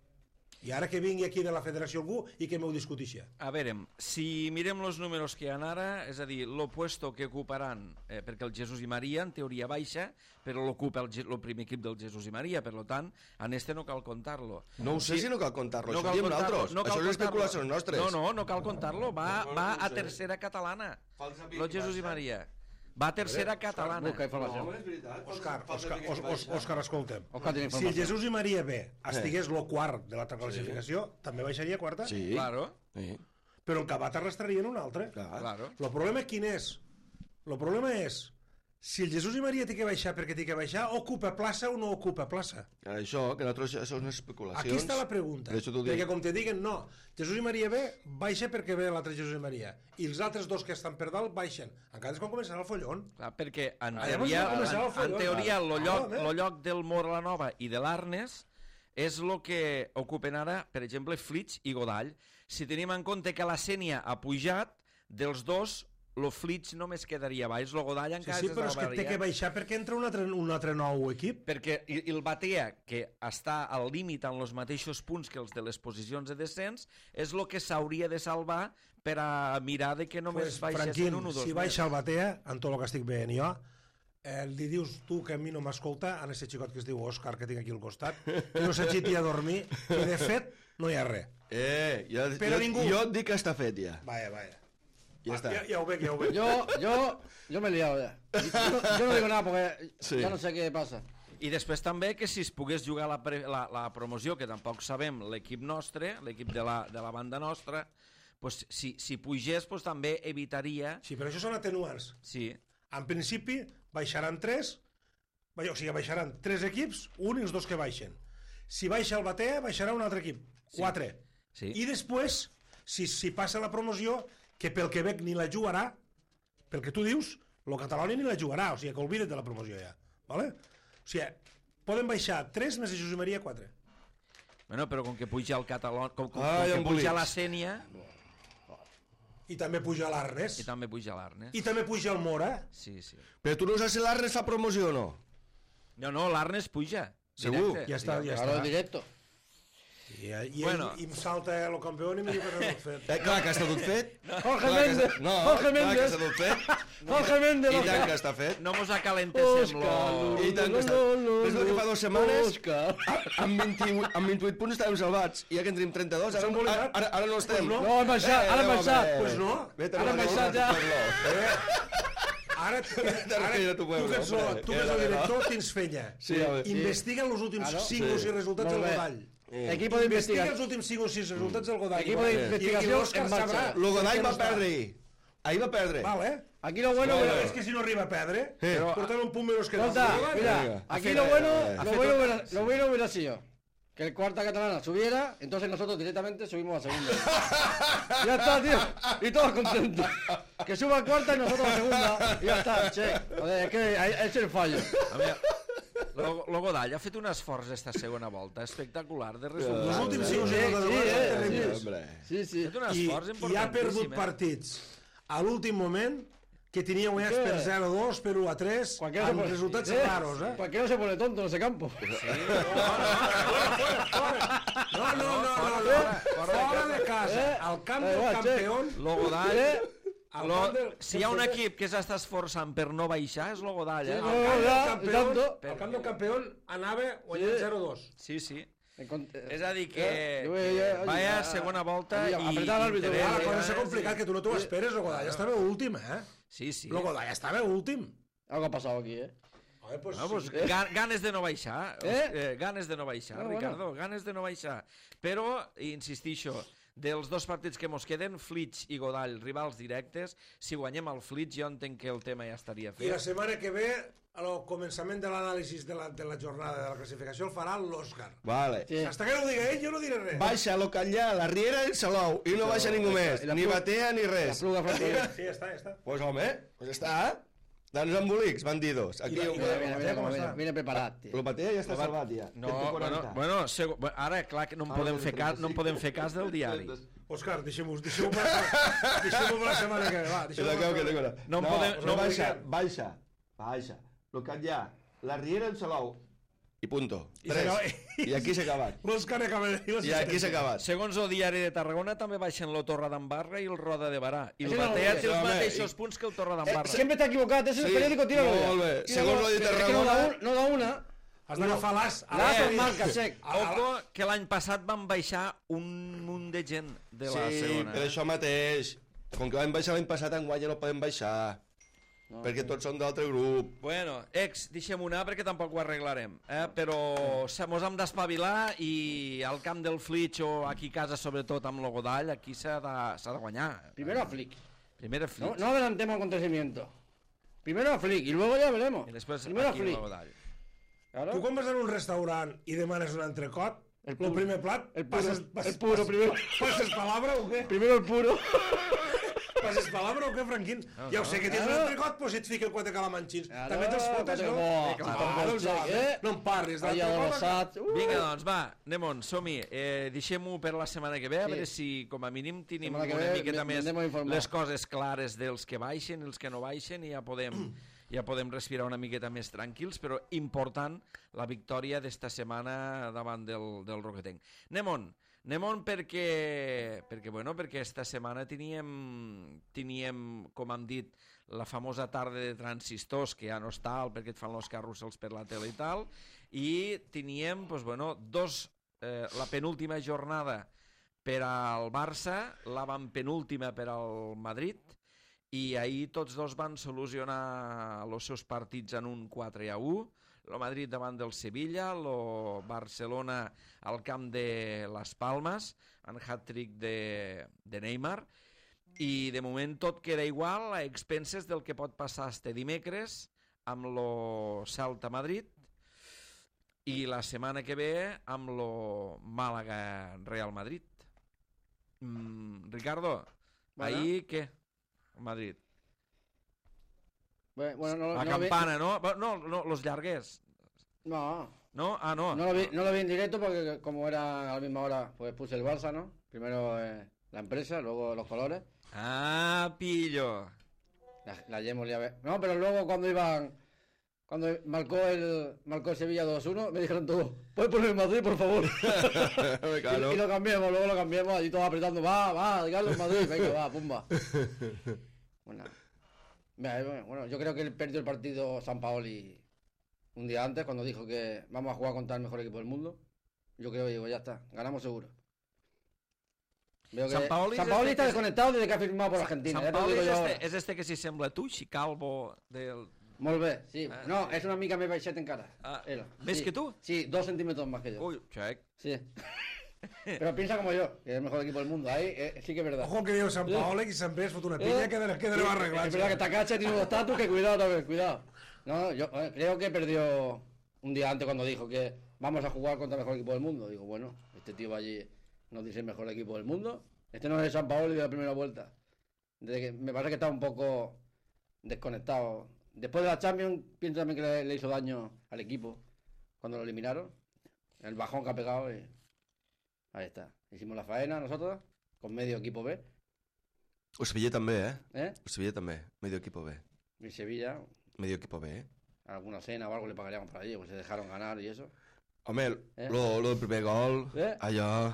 I ara que vingui aquí de la federació algú i que m'ho discutixi. A veure, si mirem els números que hi ha ara, és a dir, l'opuesto que ocuparan, eh, perquè el Jesús i Maria en teoria baixa, però l'ocupa el, el primer equip del Jesús i Maria, per tant, en este no cal comptar-lo. No ho sé si no cal comptar-lo, No això cal diem comptar-lo, nosaltres. no cal Això és comptar-lo. especulacions nostres. No, no, no cal comptar-lo, va, No, no, va no a sé. tercera catalana. Falsa pic, Los Jesús i falsa. Maria. Va a tercera catalana. Busca informació. No, és veritat. Òscar, Falsa Òscar, pic, Òs- Òs- baixa. Òscar, escolta'm. Òscar tiene Si el informació. Jesús i Maria B estigués lo quart de l'altra classificació, també baixaria quarta? Sí. Claro, Sí. Però el Cabat arrastraria en un altre. Clar. claro. El problema quin és? El problema és si el Jesús i Maria té que baixar perquè té que baixar, ocupa plaça o no ocupa plaça? Això, que nosaltres, això són especulacions. Aquí està la pregunta. Per això t'ho dic. Perquè com te diguen, no, Jesús i Maria B baixa perquè ve l'altre Jesús i Maria. I els altres dos que estan per dalt baixen. Encara és quan començarà el follon. Clar, perquè en Ah, teoria, llavors va començar el en, en follon. teoria lo Ah, lloc, home. lo lloc del Mora la Nova i de l'Arnes és el que ocupen ara, per exemple, Flix i Godall. Si tenim en compte que la Sènia ha pujat, dels dos, lo Flix només quedaria baix, lo Godall Sí, encara sí, se però és que té salvaria. que baixar perquè entra un altre, un altre nou equip. Perquè i- i el Batea, que està al límit amb els mateixos punts que els de les posicions de descens, és el que s'hauria de salvar per a mirar de que només Pues, baixessin Franquín, un o dos si més. baixa el Batea, en tot el que estic veient jo, eh, li dius tu que a mi no m'escolta, a aquest xicot que es diu Òscar, que tinc aquí al costat, que no s'agiti a dormir, que de fet no hi ha res. Eh, jo, Però jo, ningú- jo et dic que està fet ja. Vaya, vaya. Ja Ah, està. Ja, ja ho veig, ja ho veig. Yo, yo, yo me he liado ya. Yo no, yo no digo nada porque Sí. ya no sé qué pasa. I després també que si es pogués jugar la, pre, la, la promoció, que tampoc sabem l'equip nostre, l'equip de, la, de la banda nostra, pues, si, si pugés pues, també evitaria... Sí, però això són atenuants. Sí, En principi, baixaran tres, vai- o sigui, baixaran tres equips, un i els dos que baixen. Si baixa el Batea, baixarà un altre equip, quatre. sí. I després, si, si passa la promoció, que pel Quebec ni la jugarà, pel que tu dius, el Catalunya ni la jugarà, o sigui, que oblida't de la promoció ja. Vale? O sigui, poden baixar tres més Jesús i Maria, quatre. Bueno, però com que puja el català, com, com, Ai, com que puja embolics. la Sènia, I també puja l'Arnes. i també puja l'Arnes. I també puja el Mora. Sí, sí. Però tu no saps si l'Arnes fa promoció o no? No, no, l'Arnes puja. Segur? Directe. Ja està, ja Claro, està. directo. I, i, Bueno. i, i em salta el campió i em diu que no ho fet. Eh, clar que està tot fet. Jorge Clar que Méndez, està- No, Jorge clar que Méndez. està tot fet. Jorge Méndez, I tant Oscar. que està fet. No mos acalentéssim lo... I tant que està. És el que fa dues setmanes, Oscar. amb vint-i-vuit, amb vint-i-vuit punts estàvem salvats. I ja que en tenim trenta-dos, ara, S'han ara, oblidat? ara, ara no estem. Pues no. No, hem baixat, ara hem home, baixat. eh. Pues no. Vete Ara a hem la baixat ja. Ara, ara Mira tu tu, pueblo, que ets, hombre. tu que ets el director tens fenya. Sí, a veure. Investiga els últims Claro. cinc o Sí. sis resultats del Molt bé. Godall. Equipo de Investiga investigación. els últims cinc o sis resultats del Godall. Equipo de I- i investigació l'Òscar en marxa. sabrà Lo Godall per què va no està. perdre ahir. Ahir va perdre. Val, eh? Aquí lo bueno, Però que- és que si no arriba a perdre, Sí. portant un punt menys que Escolta, l'altre. mira, Venga. aquí Ha lo fet- bueno, ha lo fet bueno, otra- hubiera, lo bueno hubiera sido que el cuarta catalana subiera, entonces nosotros directamente subimos a segunda. Ya está, tío. Y todos contentos. Que suba a cuarta y nosotros a segunda. Y ya está, che. Joder, es que ahí- ese es el fallo. A veure, lo, lo Godall ha fet un esforç esta segona volta espectacular de Els resultats. últims eh? cinc o sis Sí, resultats sí, són eh, terribles. Hombre. Sí, Ha sí. fet un I, esforç I ha importantíssim. perdut eh? partits a l'últim moment que teníeu ja ¿Qué? per zero a dos, per u a tres, Cualquiera se amb pone- resultats eh, raros, eh? Cualquiera se pone tonto en ese campo. No, no, no, no, fora, no. fora, Fora de casa, Eh? al camp Eh, del va, campió, Lo Godall... Eh? al Lo, camp del... si hi ha un equip que s'està esforçant per no baixar és lo Godall, eh? Sí, Al camp del Ja, campió, tanto. al camp del campió anava guanyant Sí. zero a dos. Sí, sí. Encont- És a dir, que Eh, jo veia- vaya ah, segona volta ah, i apretar l'àrbitre. interès, Ah, la cosa eh? s'ha complicat, que tu no t'ho esperes, el Godall estava últim, eh? Sí, sí. El Godall estava últim. Algo ha pasado aquí, eh. Home, pues, No, pues, sí. ga- ganes de no baixar, Eh? eh? ganes de no baixar, No, Ricardo, ganes de no baixar. Però, insistixo, dels dos partits que mos queden, Flix i Godall, rivals directes, si guanyem el Flix jo entenc que el tema ja estaria I la fet. setmana que ve, al començament de l'anàlisi de, la, de la jornada de la classificació, el farà l'Òscar. Vale. Sí. Hasta que no ho digui ell, jo no diré res. Baixa lo Callà, la Riera i el Salou. I no baixa ningú més. I la Ni plu- Batea ni La res. pluga Franco. Sí, ja està, ja està. Pues home, pues està. Danos embolics, bandidos. Aquí I la- ho i Mira, la- mira, mira cómo viene, viene preparado, tío. Lo Batea ja està salvat, ja. No, cent bueno, quaranta. bueno, segu- bueno, ara, clar, que no en podem fer cas, no en podem fer cas del diari. Òscar, deixem-ho deixem per, deixem per la setmana que ve, va. Que no, que no, No en podem- no, no baixa, podem- baixa, baixa. Lo que hi ha, la Riera, el Salou, i punto. I Tres. s'acaba- I aquí s'ha acabat. L'Òscar acaba de dir... I aquí s'ha acabat. Segons el diari de Tarragona també baixen el Torre d'Embarra i el Roda de Barà. I el Això no ho Batea dic. té els Home, mateixos i- punts que el Torre Eh, d'Embarra. siempre está equivocado, ese es el Sí, periódico, tíralo ya. molt bé. Tíralo, Segons lo de que- que Tarragona- No da, un, no da una. Has d'agafar l'as. L'as Eh, el marca sec. Ojo, que l'any passat van baixar un munt de gent de la Sí, segona. per eh? això mateix. Com que vam baixar l'any passat, enguany ja no podem baixar. No, perquè sí. tots són d'altre grup. Bueno, ex, deixem anar perquè tampoc ho arreglarem, eh? Però se- mos hem d'espavilar i al camp del Flitx o aquí a casa, sobretot amb el Godall, aquí s'ha de, s'ha de guanyar. Primero a Flick. Primero No, Flitx no adelantemos acontecimientos. Primero a Flick y luego ya veremos. i després Primero a aquí Flick. el Godall. Claro. Tu quan vas a un restaurant i demanes un entrecot, El el, puro. primer plat, El puro. passes, passes, El puro, primero. passes palabra o què? Primero el puro. Passes palabra o què, Franquín? No, ja ho no. sé que tens un Claro. entrecot, doncs si et fica el quatre calamanxins. Claro, També te'ls fotes, quatre- no? bo, Eh, clar, tampoc doncs, sé, va, eh? no em parlis Ahí d'entrecot. adolesat. Uh. Vinga, doncs, va, anem-on, som-hi. Eh, Deixem-ho per la setmana que ve, a Sí. veure si, com a mínim, tenim Setmana que una ve miqueta ve- més vendrem a informar. les coses clares dels que baixen i els que no baixen i ja podem, ja podem respirar una miqueta més tranquils, però important la victòria d'esta setmana davant del, del Roquetenc. Anem-on, anem-on perquè, perquè, bueno, perquè esta setmana teníem, teníem, com hem dit, la famosa tarda de transistors, que ja no està, perquè et fan els carrusels per la tele i tal, i teníem, doncs, bueno, dos, eh, la penúltima jornada per al Barça, la van penúltima per al Madrid, i ahir tots dos van solucionar els seus partits en un quatre a u, el Madrid davant del Sevilla, el Barcelona al camp de Las Palmas, en hat-trick de, de Neymar, i de moment tot queda igual a expenses del que pot passar este dimecres amb lo Celta Madrid i la setmana que ve amb lo Màlaga Real Madrid. Mm, Ricardo, Bueno. ahir què? Madrid. Bueno, bueno, no, La no lo vi- campana, ¿no? No, no, los llarguers. No, ¿No? Ah, no. no lo, vi, no lo vi en directo porque como era a la misma hora, pues puse el Barça, ¿no? Primero eh, la empresa, luego los colores. Ah, pillo. La, la Yemos ya ve- No, pero luego cuando iban... Cuando marcó el, marcó el Sevilla dos uno, me dijeron todos, ¿puedes poner el Madrid, por favor? Claro. y, y lo cambiamos, luego lo cambiamos, allí todos apretando, va, va, Carlos Madrid, venga, va, pumba. Bueno, mira, eh, bueno, yo creo que él perdió el partido Sampaoli un día antes, cuando dijo que vamos a jugar contra el mejor equipo del mundo. Yo creo que digo, ya está, ganamos seguro. Veo que Sampaoli Sampaoli, es este está que- desconectado desde que ha firmado por Argentina. Sant ya te lo Pauli digo és yo este, ahora. és este que s'hi sembla a tu, Xicalvo del... Molt bé, sí. Ah, No, sí. es una mica meva aixeta encara. Ah, Era. ¿més Sí. que tú? Sí, dos centímetros más que yo. Uy, check. Sí. Pero piensa como yo, que es el mejor equipo del mundo. Ahí eh, sí que es verdad. Ojo que diu Sant Paoli, que sempre es fot una pinya, Eh, quedarà, sí, quedarà arreglat. Es verdad que Takacha tiene un estatus que cuidado también, cuidado. No, yo eh, creo que perdió un día antes cuando dijo que vamos a jugar contra el mejor equipo del mundo. Digo, bueno, este tío va allí, nos dice el mejor equipo del mundo. Este no es el San Paoli de la primera vuelta. Desde que, me parece que está un poco desconectado. Después de la Champions, pienso también que le, le hizo daño al equipo cuando lo eliminaron. El bajón que ha pegado y... Ahí está. Hicimos la faena nosotros, con medio equipo B. El Sevilla també, eh? ¿eh? El Sevilla també. Medio equipo B. Y Sevilla, Medio equipo B, eh? alguna cena o algo le pagaríamos por allí, pues se dejaron ganar y eso. Home, Eh? lo, lo del primer gol, Eh? allò...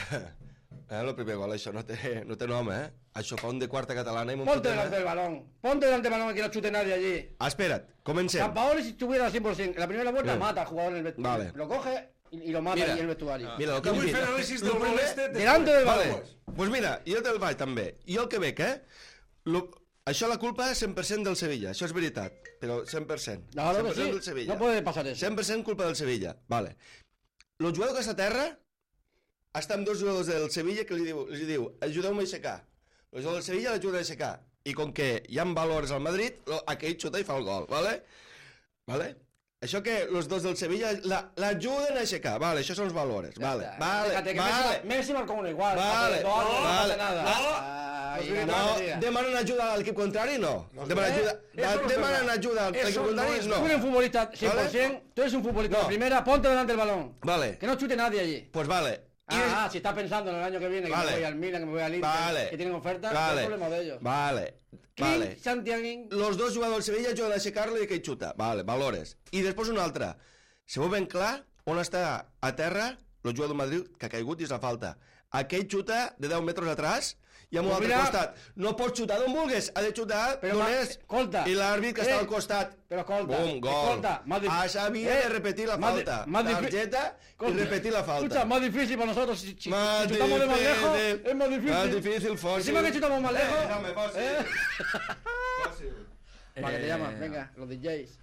Eh, el primer gol, això no té, no té nom, eh? Això fa un de quarta catalana i m'ho Ponte fotem, delante eh? del balón. Ponte delante del balón que no chute nadie allí. Ah, espera't, comencem. San Paoli, si estuviera al cien por ciento, en la primera vuelta Bien. mata al jugador en el vestuario. Vale. Lo coge y, y lo mata Mira. allí en el vestuario. Mira, el que Que hem vull dit. fer anàlisis del Lo gol primer- este... Delante del Vale, balón. doncs pues mira, jo te'l vaig també. Jo el que veig, eh? Lo, això la culpa és cent per cent del Sevilla, això és veritat, però cent per cent. No, no, cent per cent que del sí. Sevilla. No puede pasar eso. cent per cent culpa del Sevilla, vale. El jugador que està a terra està amb dos jugadors del Sevilla que li diu, li diu ajudeu-me a aixecar. Els jugadors del Sevilla l'ajuden a aixecar. I com que hi ha valors al Madrid, lo- aquell xuta i fa el gol, vale? Vale? Això que els dos del Sevilla la- l'ajuden a aixecar, vale, això són els valors, Ya vale, está. vale, Fíjate que vale. Messi, Messi marcó uno igual. Vale, hace dos años, no vale. pasa nada. No. Ay, Pues ganó No, la liga. demanen ajuda a l'equip contrari, no. No, Demanen eh? ajuda, Eso no es demanen verdad. ajuda al Eso equip no contrari, es no. Tú eres un futbolista cien por ciento, tú eres un futbolista No. de primera, ponte delante del balón. Vale, Que no chute nadie allí. pues vale. Ah, ah, si está pensando en el año que viene que Vale. me voy al Milan, que me voy al Inter, Vale. que tienen oferta, Vale. es problema de ellos. Vale, King, vale. Santiaguín. Los dos jugadors del Sevilla juguen a aixecar-lo i que ell xuta. Vale, valores. I després un altre. Se veu ben clar on està a terra el jugador del Madrid que ha caigut i és la falta. Aquell xuta de deu metres atrás i amb un Pues altre mira- costat. No pots xutar d'on vulguis, ha de xutar Però d'on ma- és. escolta. I l'àrbit que Eh, està al costat. Però escolta, Bum, gol. escolta, más dif- Això havia Eh, de repetir la más di- falta. más difi- Targeta i Escolta, repetir la falta. Escucha, más difícil para nosotros. Si, si, Más si chutamos de más lejos, difícil. es más difícil. Más difícil, fácil. Encima que chutamos más lejos. Eh, dame, fácil. ¿eh? Fàcil. Para que te Eh, llaman, venga, los D Js.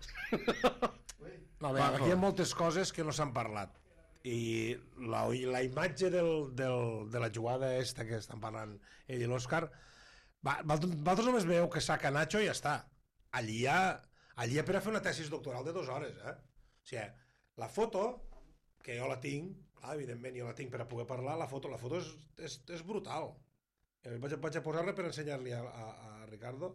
No, bé, aquí hi ha moltes coses que no s'han parlat. I la, la imatge del, del, de la jugada esta que estan parlant ell i l'Òscar, va- vosaltres només veieu que saca Nacho i ja està. Allí hi ha, allí hi ha per a fer una tesis doctoral de dues hores, eh? O sigui, la foto, que jo la tinc, clar, evidentment jo la tinc per a poder parlar, la foto, la foto és, és, és brutal. Eh, Vaig, vaig a posar-la per ensenyar-li a, a, a Ricardo.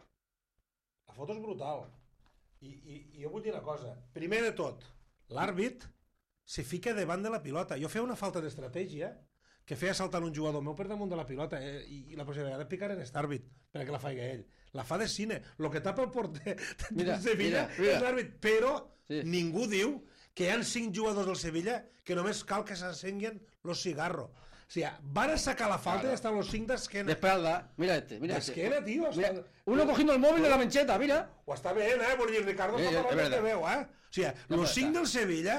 La foto és brutal. I, i, i jo vull dir una cosa. Primer de tot, l'àrbit se fica davant de la pilota. Jo feia una falta d'estratègia que feia saltar un jugador meu per damunt de la pilota eh? I, i la pròxima vegada picar en aquest àrbit perquè la faiga ell. La fa de cine. Lo que tapa el porter Mira, del Sevilla mira, mira. és l'àrbit. Però Sí. ningú diu que hi ha cinc jugadors del Sevilla que només cal que s'encenguen los cigarros. O sigui, van a sacar la falta Claro. i estan los cinc De d'esquena. espalda, mira este, mira este. D'esquena, tio. Mira, Està... uno cogiendo el móvil de la mencheta, mira. Ho està bé, eh? Vull dir, Ricardo Eh, està eh, parlant és del que verdad. veu, eh? O sigui, No, los però cinc està. del Sevilla...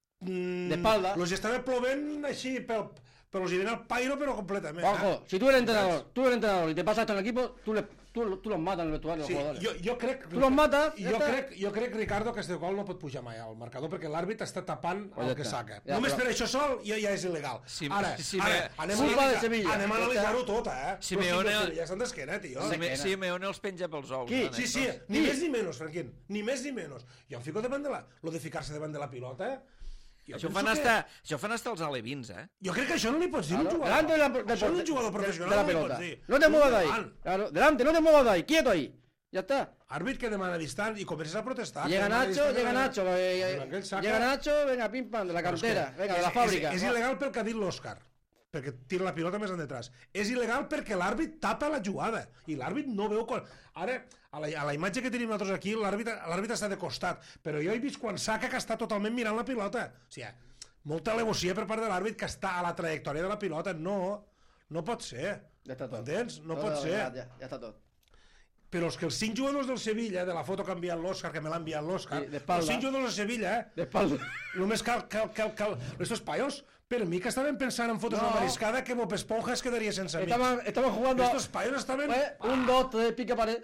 Mm, D'espalda. Los estava plovent així, pel, però els hi ven el pairo, però completament. Juanjo, si tú eres entrenador, tú eres entrenador y te pasa esto en el equipo, tú, le, tú, tú los matas en el vestuario, Sí, los jugadores. jo, jo crec... Tu los mates, ja jo està. crec, jo crec, Ricardo, que este gol no pot pujar mai al marcador perquè l'àrbit està tapant Pues el ja que està. saca. Ja, Només però- per això sol ja, ja és il·legal. Sí, ara, sí, ara, me- anem, Culpa a de analitzar, Sevilla. anem a Ja analitzar-ho tot, eh? Simeone- Però sí, ja estan d'esquena, tio. Sime, Simeone els penja pels ous. Qui? eh, Sí, sí, nestos. ni més ni menys, Franquín. Ni més ni menys. Jo em fico davant de la... Lo de ficar-se davant de la pilota, eh? Jo Això ho penso fan, que- hasta, això ho fan hasta els alevins, eh? Jo crec que això no li pots dir a un Claro, jugador. delante de la, del Això a un porte- jugador de- professional de la no li pelota. pots dir. No te muevas de ahí. Davant. Claro, delante, no te muevas de ahí, quieto ahí. Ya está. Àrbit que demana distant i comences a protestar. Llega que demana Nacho, distant, llega demana- Nacho, eh, Però aquell saca- llega Nacho, venga, pim pam, de la Però és cantera, que venga, de és- la fàbrica. És, és il·legal pel que ha dit l'Òscar, perquè tira la pilota més endetrás. És il·legal perquè l'àrbit tapa la jugada i l'àrbit no veu quan... Ara, a la, a la imatge que tenim nosaltres aquí, l'àrbit l'àrbit està de costat, però jo he vist quan saca que està totalment mirant la pilota. O sigui, molta alevosia per part de l'àrbit que està a la trajectòria de la pilota. No, no pot ser. Ja està tot. Entens? No Todo, pot ser. Ya, ya, ya está todo. Però és que els cinc jugadors del Sevilla, de la foto que ha enviat l'Òscar, que me l'ha enviat l'Òscar, Sí, d'espalda. els cinc jugadors del Sevilla, eh, De espalda. només cal, cal, cal, cal... Estos paios, per mi que estaven pensant en fotos No. no. una mariscada que Bob Esponja es quedaria sense amics. Estamos, estamos jugando... Estos paios estaven... Eh, un, dos, tres, pica pared.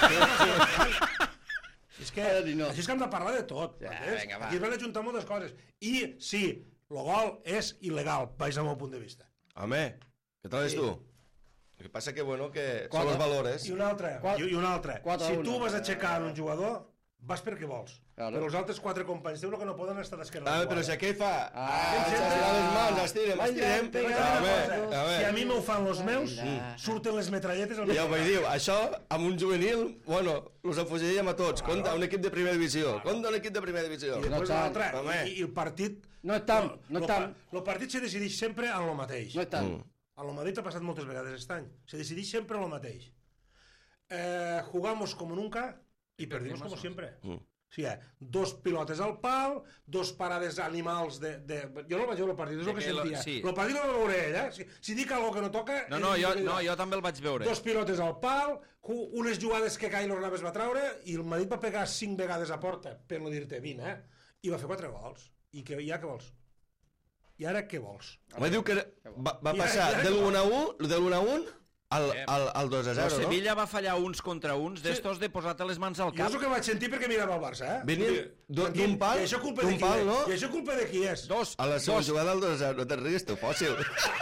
És que, Ai, no. així és que hem de parlar de tot. Ja, entens? vinga, va. Aquí es van ajuntar moltes coses. I sí, el gol és il·legal, vaig al meu punt de vista. Home, què tal és Sí. tu? El que passa que, bueno, que Quatre. són els valores. I un altre, Quatre- i, i un altre. quatre a Si uno. tu vas aixecar en un jugador, vas perquè vols. Claro. Però els altres quatre companys teus el que no poden estar d'esquerra. Ah, a la però si jugada. aquell fa... Ah, Ah, sempre- aixecar les mans, estirem, Vaya, estirem... pega, A Una veure, cosa, a si a veure. mi m'ho fan els meus, Mira. surten les metralletes al Ja vull dir, això, amb un juvenil, bueno, els afugillaríem a tots. Compte, un equip de primera divisió. Compte, un equip de primera divisió. I després No l'altre, tant. Home. i, i el partit... No estan, no el estan. pa- El partit se decideix sempre en el mateix. No están. Mm. A lo Madrid ha passat moltes vegades aquest any. Se decideix sempre en el mateix. Eh, jugamos como nunca y perdimos como siempre. Mm. O sigui, dos pilotes al pal, dos parades animals de... de... Jo no el vaig veure el partit, és el De que que lo- sentia. sí. El partit no el va veure ell, eh? Si, si dic algo que no toca... No, és no, jo, individual. no, jo també el vaig veure. Dos pilotes al pal, ju- unes jugades que Keylor Navas va treure i el Madrid va pegar cinc vegades a porta, per no dir-te vint, eh? I va fer quatre gols. I que, ja què vols? I ara què vols? Home, diu que va, va I ara- passar i ara- de l'u a u, de l'u a un al, al, al dos a El zero, no? Sevilla va fallar uns contra uns, d'estos de posar-te les mans al Jo és cap. el que vaig sentir perquè mirava el Barça, eh? Venien d'un- Tranquil, d'un pal, I això culpa d'un de qui pal, és? no? I això culpa de qui és? Dos, A la segona dos. jugada al dos a zero, no te'n riguis tu, fòssil.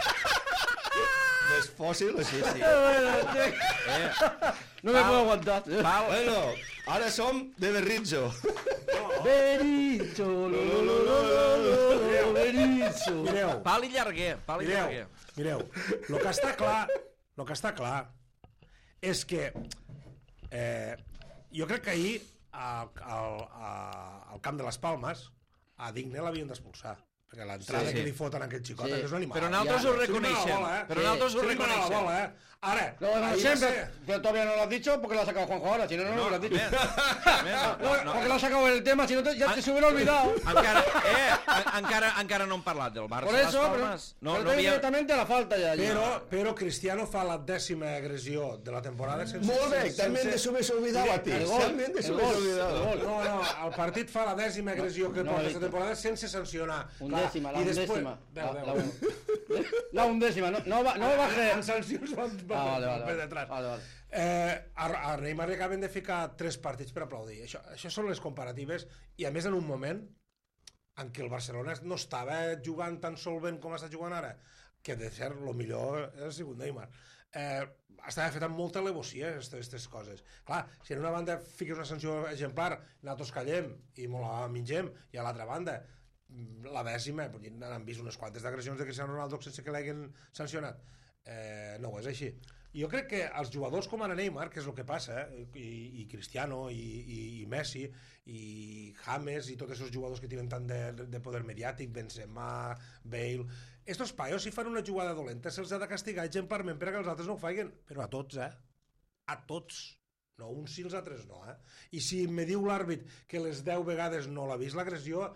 Més fòssil, així, sí. No me puedo aguantar. Pal, Bueno, ara som de Berrizzo. Bericho, lo, lo, lo, lo, lo, lo, lo, Bericho. Mireu, pal i llarguer, pal i mireu, llarguer. mireu. El que està clar, el que està clar és que eh, jo crec que ahir al, al, a- al camp de les Palmes a Digne l'havien d'expulsar perquè l'entrada Sí, sí. que li foten a aquest xicot Sí. és un animal. Però nosaltres ho Se li va la reconeixem. bola, eh? Però Sí. nosaltres ho Se li va la reconeixem. bola, eh? Ara, No, no, ahí siempre, va ser- pero todavía no lo has dicho porque lo ha sacado Juanjo ahora, si no, no, no, lo has dicho. Ven, ven, No, no, porque lo ha sacado el tema, si no te- ya te se hubiera olvidado. Encara, eh, en- encara, encara no hem parlat del Barça. Por Las eso, pero, Palmes. no, No, pero no havia... directamente a la falta ya. allí. Però, però Cristiano fa la dècima agressió de la temporada sense... Molt bé, sense- també de s'ho hubiese olvidado a ti. El gol, També de el s'ho gol, hubiese olvidado. el gol. No, no, el partit fa la dècima agressió que no porta l'he aquesta vist. temporada sense sancionar. Undécima, la i després- undécima. Veu, La- veu, la veu. un- La undécima, no, no, va, no baje. En sancions van, van, Ah, vale, van vale, per vale. detrás. Vale, vale. Eh, a, a Neymar li acaben de ficar tres partits per aplaudir. Això, això són les comparatives i a més en un moment en què el Barcelona no estava jugant tan solvent com està jugant ara, que de ser el millor ha sigut Neymar. Eh, estava fet amb molta elevocia aquestes coses. Clar, si en una banda fiques una sanció exemplar, nosaltres callem i molt la mengem, i a l'altra banda la dècima, han vist unes quantes d'agressions de Cristiano Ronaldo sense que l'hagin sancionat. Eh, no ho és així. Jo crec que els jugadors com ara Neymar, que és el que passa, eh, i, i Cristiano, i, i, i Messi, i James, i tots aquests jugadors que tenen tant de, de poder mediàtic, Benzema, Bale... Estos paios, si fan una jugada dolenta, se'ls ha de castigar exemplarment perquè els altres no ho facin. Però a tots, eh? A tots. No uns sí, els altres no, eh? I si me diu l'àrbit que les deu vegades no l'ha vist l'agressió,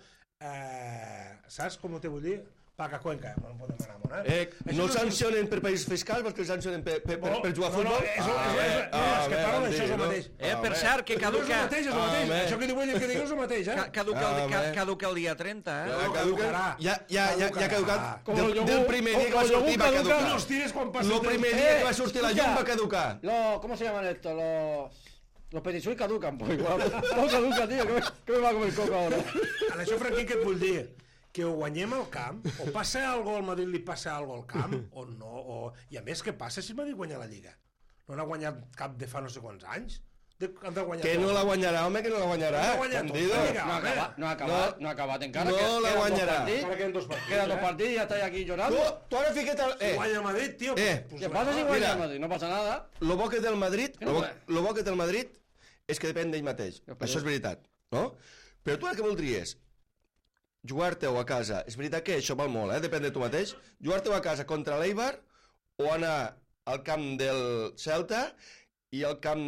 eh, saps com te vull dir? Paca Cuenca, no en podem anar amunt, eh? Eh, no sancionen per països fiscals perquè els sancionen per, per, per, per jugar a no, no, futbol? és, és, és, és, no, és que parlo d'això, és el mateix. Eh, per cert, que És el caduca... mateix, és el Ah, mateix. bé. Això que diu ell, que diu és el mateix, eh? ca- Caduca el, Ah, ca- bé. caduca el dia trenta, eh? Ja, No, caduca, caducarà. ja, ja, ja, ja ha caducat. Com Del, el iogurt, del primer dia que va com el sortir iogurt va caduca. caducar. No els tires quan passi El el primer temps. dia Eh, que va sortir la escucha. llum va caducar. Los, ¿cómo se llaman estos? Los, los petisui caducan, pues igual. No caduca, tío, que me, que me va a comer coca ahora. En això, Franquí, què et vull dir? Que ho guanyem al camp, o passa alguna cosa al Madrid, li passa alguna cosa al camp, o no, o... I a més, què passa si el Madrid guanya la Lliga? No n'ha guanyat cap de fa no sé quants anys? De, han de guanyar Que no tot. la guanyarà, home, que no la guanyarà. No la guanya tot, Bandido. la Lliga. No ha Home, acabat, no ha acabat, no ha acabat encara. no que- la queden dos guanyarà. partits, Encara queden dos partits. Queden dos eh? partits y ya estáis aquí llorando. Tu, tu ara fica't... El... Si Eh, guanya el Madrid, tio... Eh, pues, ¿Qué pues, pasa si mejor. guanya mira. el Madrid? No pasa nada. lo bo que té el Madrid, no lo bo, puede. lo bo que té el Madrid és que depèn d'ell mateix. Jo, però- Això és veritat, no? Però tu ara què voldries? Jugar-te-ho a casa. És veritat que això val molt, eh? Depèn de tu mateix. Jugar-te-ho a casa contra l'Eibar o anar al camp del Celta i al camp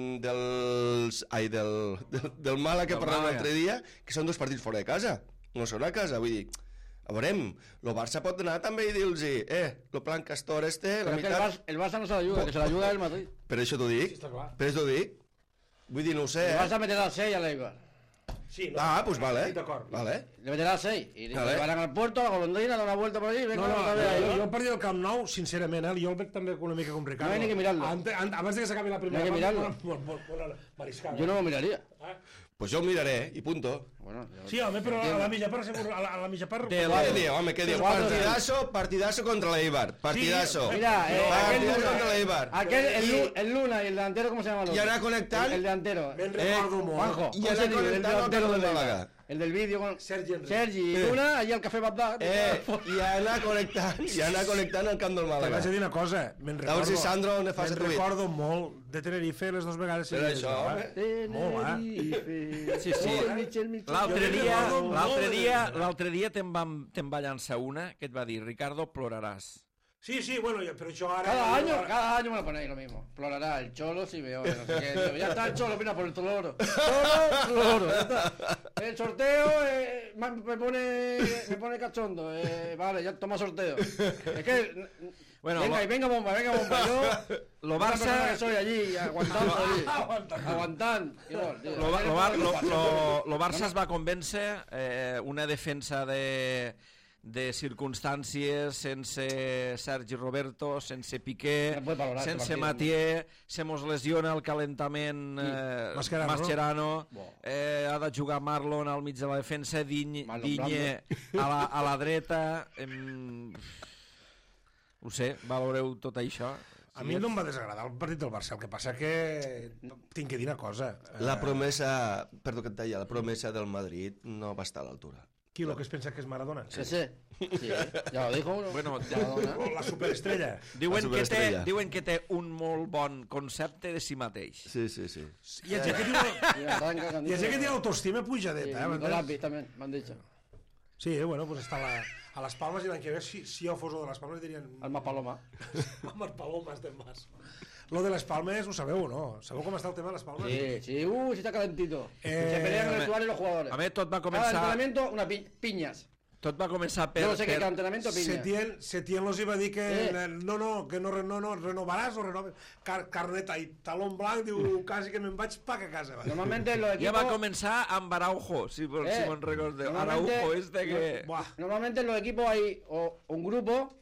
dels... Ai, del, del, del Mala que Del parlàvem Màlaga. l'altre dia, que són dos partits fora de casa. No són a casa, vull dir... A veurem, el Barça pot anar també i dir-los eh, el plan Castor este, la Pero es que el meitat... Barça, el Barça no se la ayuda, que se la ayuda el Madrid. Per això t'ho dic, Sí, està clar. per això t'ho dic. Vull dir, no ho sé, El eh? Barça meterá el seis al Eibar. Sí, no, Ah, pues vale. Sí, d'acord. Vale. Le meterá el seis. Y le Vale. llevarán al puerto, a la golondrina, da una vuelta por allí. Venga, No, no, otra vez jo, ahí. jo el partit del Camp Nou, sincerament, eh, jo el veig també una mica complicat. No hay ni que mirarlo. Ante, an, abans de que s'acabi la primera No hay que part, mirarlo. bona- bona- bona mariscada. Yo no lo miraría. Eh? Pues jo el miraré, i punto. Bueno, yo- Sí, home, però a la mitja part, segur, a la, a la mitja part... Del- Què diu, home, què diu? Cuatro, Partidazo, partidazo contra l'Eibar. Partidazo. Sí, Mira, eh, aquel Partidazo Luna, contra l'Eibar. aquel, el, I, Lu- el Luna y el delantero, ¿cómo se llama? el otro? I anar connectant. El, el delantero. Ben Eh, recordo molt. Juanjo, I ¿cómo anar se dice? El connectant al delantero camp del del Málaga. Málaga. El del vídeo con Sergi Enric. Sergi y Eh. Luna, allí al Café Bagdad. Eh, i anar connectant, i anar connectant al camp del Te vaig a Màlaga. dir una cosa, me'n A veure recordo... si Sandro ne fa me'n el tuit. recordo molt de Tenerife les dues vegades. Per seguides, això, no, home. eh? Molt, eh? Tenerife. Sí, sí. Oh, Michel, Michel. L'altre Jo dia, recordo molt l'altre de- dia, l'altre dia te'n va, te'n va llançar una que et va dir, Ricardo, ploraràs. Sí, sí, bueno, jo- però això ara... Cada año, cada año me lo ponéis lo mismo. Plorará el cholo si veo. No sé qué. Digo, ya está el cholo, mira por el toloro. Cholo, toloro. Ya está. El sorteo eh, ma- me pone me pone cachondo. Eh, vale, ya toma sorteo. Es que Bueno, venga, lo- y venga bomba, venga bomba. Yo Lo una persona Barça... que soy allí aguantando allí. Aguantando. Igual, tío. Lo, Ba- lo, Bar- lo, lo, lo Barça es va convèncer eh, una defensa de, de circumstàncies sense Sergi Roberto, sense Piqué, No puede valorar este sense partido, Matié, se mos lesiona el calentament eh, Mascherano, no? Mascherano, Bo. eh, ha de jugar Marlon al mig de la defensa, Digne, Marlon Digne a, la, a la dreta... Em... Ho sé, valoreu tot això. A mi no em va desagradar el partit del Barça, el que passa que tinc que dir una cosa. La Eh, promesa, perdó que et deia, la promesa del Madrid no va estar a l'altura. Qui lo que es pensa que és Maradona? Sí, sí. Sí, ya lo dijo uno. Bueno, Maradona. Oh, la superestrella. Diuen La que, té, superestrella. diuen que té un molt bon concepte de si mateix. Sí, sí, sí. I el que diu, Y arranca, i el que té autoestima pujadeta, eh? Nicolás m'entens? Pi también, me han dicho. Sí, bueno, pues està la, a les Palmes i l'any que ve, si, si jo fos de les Palmes, dirien... El Mas Paloma. Amb els palomes de Mas. Lo de les Palmes, ho sabeu o no? Sabeu com està el tema de les Palmes? Sí, sí, uh, sí está calentito. Eh, Se pelean en el vestuario los jugadores. A ver, tot va Cada començar... entrenamiento, una pi piñas. Tot va començar per... Yo no sé qué per... cada entrenamiento, piñas. Setién, Setién los iba a dir que Eh. no, no, que no, no, no renovaràs o renoves. Car, carneta i talón blanc, diu, quasi que me'n vaig pac a casa. Va. Normalmente los Ja va equipos... començar amb Araujo, si, eh, Eh, si me'n recordeu. normalmente- Araujo este que... Buah. Normalmente en los equipos hay o un grupo,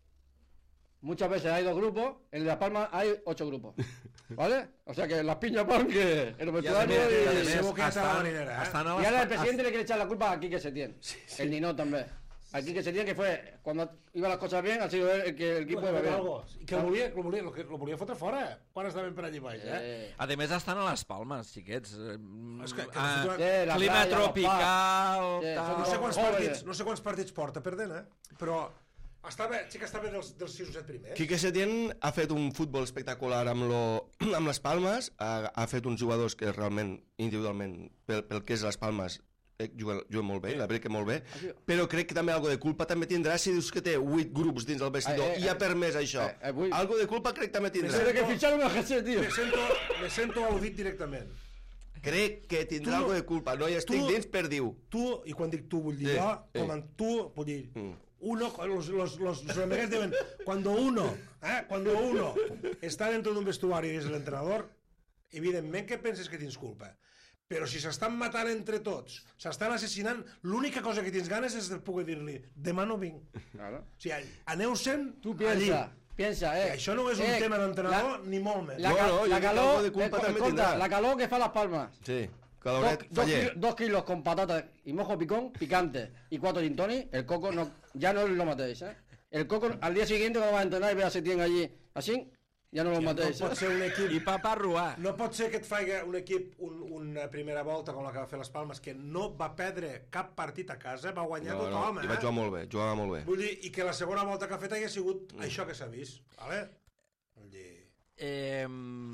muchas veces hay dos grupos, en Las Palmas hay ocho grupos, ¿vale? O sea que las piñas van que en el I a vestuario més, i a y, més, segur que ja està la estan, marinera, eh? estan a y les... ahora el pa- presidente le quiere echar la culpa a Quique Setién, el Nino también. A Quique Setién que fue, cuando iban las cosas bien, ha sido él el que el equipo iba bien. Algo. I que el volia, lo volia, lo, que- lo volia fotre fora quan estaven per allí baix, eh? Eh, A més, estan a les Palmes, xiquets. Eh, És que- que ah, necessito- eh, la clima playa, los tropical... Sí, tal. No sé quants Joder. partits, no sé quants partits porta perdent, eh? Però estava, sí que estava dels, dels sis o set primers. Quique Setién ha fet un futbol espectacular amb, lo, amb les Palmes, ha, ha fet uns jugadors que realment, individualment, pel, pel que és les Palmes, eh, juguen, juguen molt bé, la veritat que molt bé, sí. però crec que també algo de culpa també tindrà si dius que té vuit grups dins del vestidor Eh, eh, i ha eh, permès això. eh, eh, vull- Algo de culpa crec que també tindrà. Tiene que fichar un agente, tío. Me sento, me sento al·ludit directament. Crec que tindrà Tu- algo de culpa. No hi estic tu- dins per dir-ho. Tu, i quan dic tu vull dir Sí, jo, sí. com en tu, vull dir... Mm. Uno, los, los, los, los amigues diuen, cuando uno, eh, cuando uno está dentro d'un vestuari i és l'entrenador, evidentment que penses que tens culpa. Però si s'estan matant entre tots, s'estan assassinant, l'única cosa que tens ganes és de poder dir-li, demà no vinc. Claro. O sigui, aneu-se'n Tú allí. piensa, piensa, eh. Que això no és un eh, tema d'entrenador, la- ni molt més. La, No, ca- no, jo la crec que calor, algo de culpa eh, també escolta, tindrà. la calor que fa Las Palmas. Sí, Dos, Caloret, dos, faller. kilos, dos kilos con patatas y mojo picón, picante y cuatro gin tonic, el coco no, ya no lo matéis, ¿eh? El coco al día siguiente cuando vas a entrenar y veas a Setién allí, así, ya no lo No matéis, pot ¿eh? ser un equip... I papa ruà. No pot ser que et faci un equip un, una primera volta com la que va fer les Palmes, que no va perdre cap partit a casa, va guanyar No, no, tothom, i va eh? jugar molt bé, jugava molt bé. Vull dir, i que la segona volta que ha fet hagi sigut mm. això que s'ha vist, vale? Vull dir... Eh,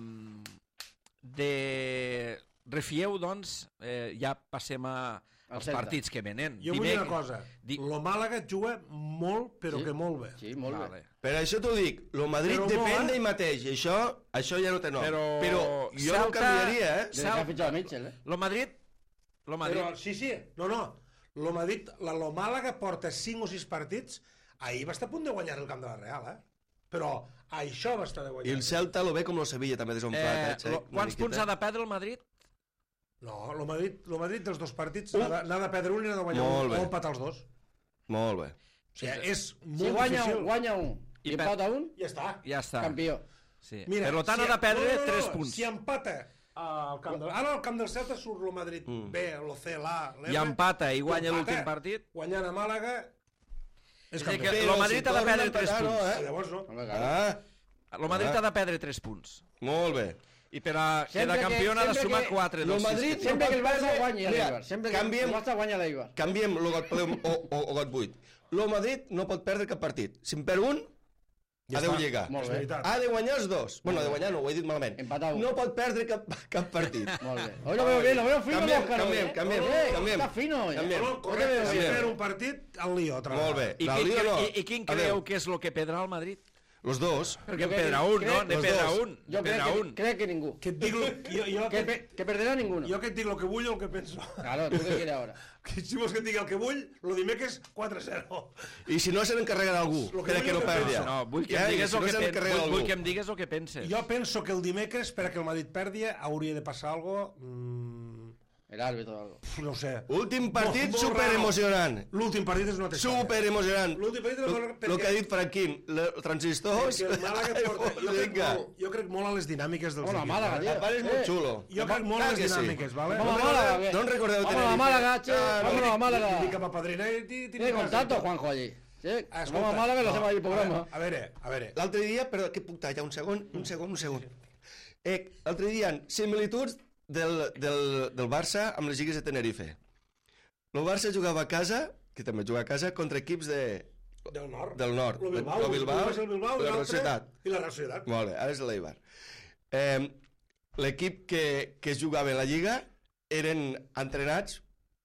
de... Refieu, doncs, eh, ja passem a, Al als Celta. partits que venen. Jo vull dir una Dimec- cosa, Di- lo Màlaga juga molt, però Sí. que molt bé. Sí, molt bé. Vale. Per això t'ho dic, lo Madrid Però depèn molt, eh? d'ell mateix, i això, això ja no té nom. Però Però jo no ho Celta- canviaria, eh? Desde que ha fichado a Mitchell, ¿eh? Lo Madrid... Lo Madrid... Però, sí, sí, no, no. Lo Madrid, la lo Màlaga porta cinc o sis partits, ahir va estar a punt de guanyar el camp de la Real, eh? Però això va estar de guanyar. I el Celta lo ve com lo Sevilla, també desenflat, Eh, eh? Xec, lo, una quants punts miqueta. ha de perdre el Madrid? No, lo Madrid, lo Madrid dels dos partits n'ha de, n'ha de perdre un i n'ha de guanyar Molt un, bé. o empatar els dos. Molt bé. O sigui, és Si molt guanya difícil. un, guanya un I y per- empata un, Ja està. Ja està. campeón. Sí. Mira, per tant, si ha de perdre no, no, no, tres punts. Si empata al camp del... Ara al camp del Celta surt el Madrid Mm. B, el C, l'A, l'R... I empata i guanya empata, l'últim partit. Guanyant a Màlaga... És És a dir, campió. que Però el Madrid si ha de torna a perdre tres empatar, punts. no, eh? Llavors no. Hombre, claro. Ah, El Madrid Ah. ha de perdre tres punts. molt bé. I per a Sempre quedar que- campió ha de sempre sumar que quatre. lo dels sis Madrid que té. Siempre que el Barça Mira, guanya l'Eibar. Sempre que canviem- el Barça guanya l'Eibar. Canviem lo got ple o, o, o got vuit. Lo Madrid no pot perdre cap partit. Si en perd un, Ja ha de està. lligar. Molt És bé. veritat. Ha de guanyar els dos. Bueno, ha de guanyar no, ho he dit malament. Empatar un. No pot perdre cap, cap partit. Molt bé. Hoy lo veo bien, lo veo fino, Canviem, Óscar, canviem, ¿eh? canviem, Eh, canviem. Está fino, hoy, ¿eh? Canviem. No, Hoy te correcte, veo si bien. perd un partit, el lío. Otra Molt bé. I, La qui, Liga no. i, I quin A veure, creu que és el que perdrà el Madrid? Los dos. Perquè en crec perdrà que- un, no? crec- Ne los perdrà dos. un. Ne Yo creo perdrà que, un. creo que ningún. Que et dic, lo, jo, jo, Que, que, pe- que perderá ninguno. jo que et dic el que vull o el que penso. Claro, ¿tú qué quieres ahora? Que si vols que et digui el que vull, lo dimecres quatre a zero. I si no se n'encarrega d'algú, Lo que per a vull que no jo que perdi. penso. No, vull que Ja, em digues si el no que, se pen... n'encarrega vull, vull d'algú. que em digues el que penses. Jo penso que el dimecres, per a que el Madrid perdi, hauria de passar algo... Mm, El árbitro o algo. no ho sé. Últim partit Molt- molt super raro. emocionant. L'últim partit és una altra història. Super emocionant. L'últim partit és una altra- Lo que ha perquè- dit Franquín, le- transistors... Perquè el Màlaga porta... Jo crec, Vinga. molt, jo crec molt a les dinàmiques dels Bueno, equips. Màlaga, eh? tío. El pare és molt Eh. xulo. Jo crec molt a Clar les que sí. dinàmiques, vale? Vamos a No Málaga, ¿qué? No en recordeu de Vamos a Tenerife? Málaga, che. Ah, no. Vámonos a Málaga. Dic cap a padrinar i... ti- ti- Tiene ti- contacto, Juanjo, allí. Sí. Ah, escolta, Vamos a Málaga y lo no, hacemos ahí el a programa. veure, A veure, a veure. L'altre dia, però que puc tallar un segon, un segon, un segon. Eh, L'altre dia, similituds del, del, del Barça amb les lligues de Tenerife. El Barça jugava a casa, que també juga a casa, contra equips de, Del nord. del nord. El Bilbao, el Bilbao, un és el Bilbao i la Real l'altre... Societat. I la Real Societat. Molt bé, ara és l'Eibar. Eh, L'equip que, que jugava a la Lliga eren entrenats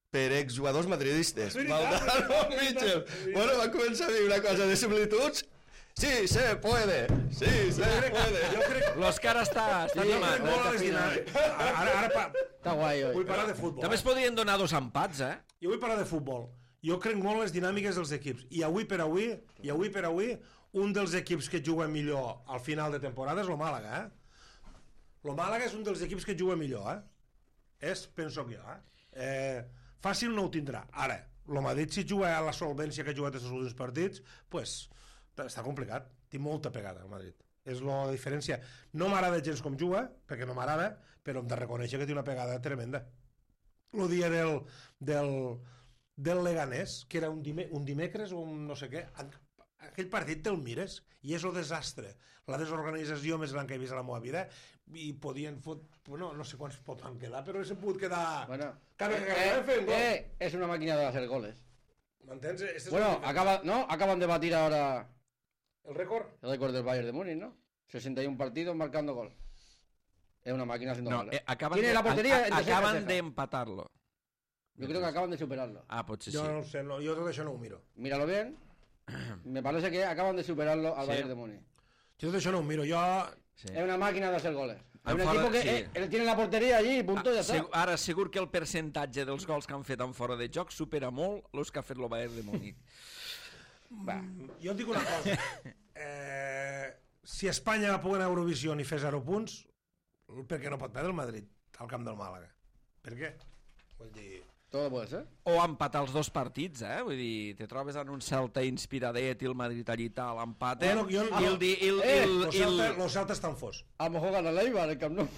per exjugadors madridistes. Valdano, Mitchell. Bueno, va començar a dir una cosa de similituds. Sí, se puede. Sí, se puede. Jo crec L'Òscar està, està que animat. molt a les dinàmiques. Ara, ara, ara pa... Està guai, oi? vull parlar de futbol. També Eh? es podrien donar dos empats, eh? Jo vull parlar de futbol. Jo crec molt en les dinàmiques dels equips. I avui per avui, i avui per avui, un dels equips que juga millor al final de temporada és el Màlaga, eh? El Màlaga és un dels equips que juga millor, eh? És, penso que jo, eh? eh fàcil no ho tindrà. Ara, el Madrid, si juga a la solvència que ha jugat els últims partits, pues, està complicat. Té molta pegada el Madrid. És la diferència. No m'agrada gens com juga, perquè no m'agrada, però hem de reconèixer que té una pegada tremenda. El dia del, del, del Leganés, que era un, dime, un dimecres o un no sé què, aquell partit te'l mires i és el desastre, la desorganització més gran que he vist a la meva vida, i podien fot... Bueno, no sé quants poden quedar, però s'han pogut quedar... Bueno, Cada eh, vegada fent gol. eh, es una máquina de hacer goles. M'entens? Este és Bueno, un- acaba, ¿no? Acaban de batir ahora el rècord. el récord del Bayern de Múnich, ¿no? sesenta y uno partidos marcando gol. Es una máquina haciendo No, goles. eh, acaban Tiene de, la portería a- a- entre ceja y acaban ceja. de empatarlo. Yo creo que acaban de superarlo. Ah, potser Jo sí. no ho sé, no, jo tot això no ho miro. Míralo bien. Me parece que acaban de superarlo al Sí. Bayern de Múnich. Jo tot això no ho miro. Jo... sí. Es una máquina de hacer goles. Es En un fora- equipo que sí. eh, él tiene la portería allí y punto, ya Ah, está. segu- ara, segur que el percentatge dels gols que han fet en fora de joc supera molt els que ha fet el Bayern de Múnich. Va. Jo et dic una cosa. Eh, si Espanya va poder anar a Eurovisió i fer zero punts, per què no pot perdre el Madrid al camp del Màlaga? Per què? Vull dir... Todo puede ser. O empatar els dos partits, eh? Vull dir, te trobes en un Celta inspiradet i el Madrid allí tal, empaten, Bueno, jo- i el... Di, i el, Eh, i el, Los i el, Celta, los Celta estan fos. A lo mejor gana el Eibar, el Camp Nou.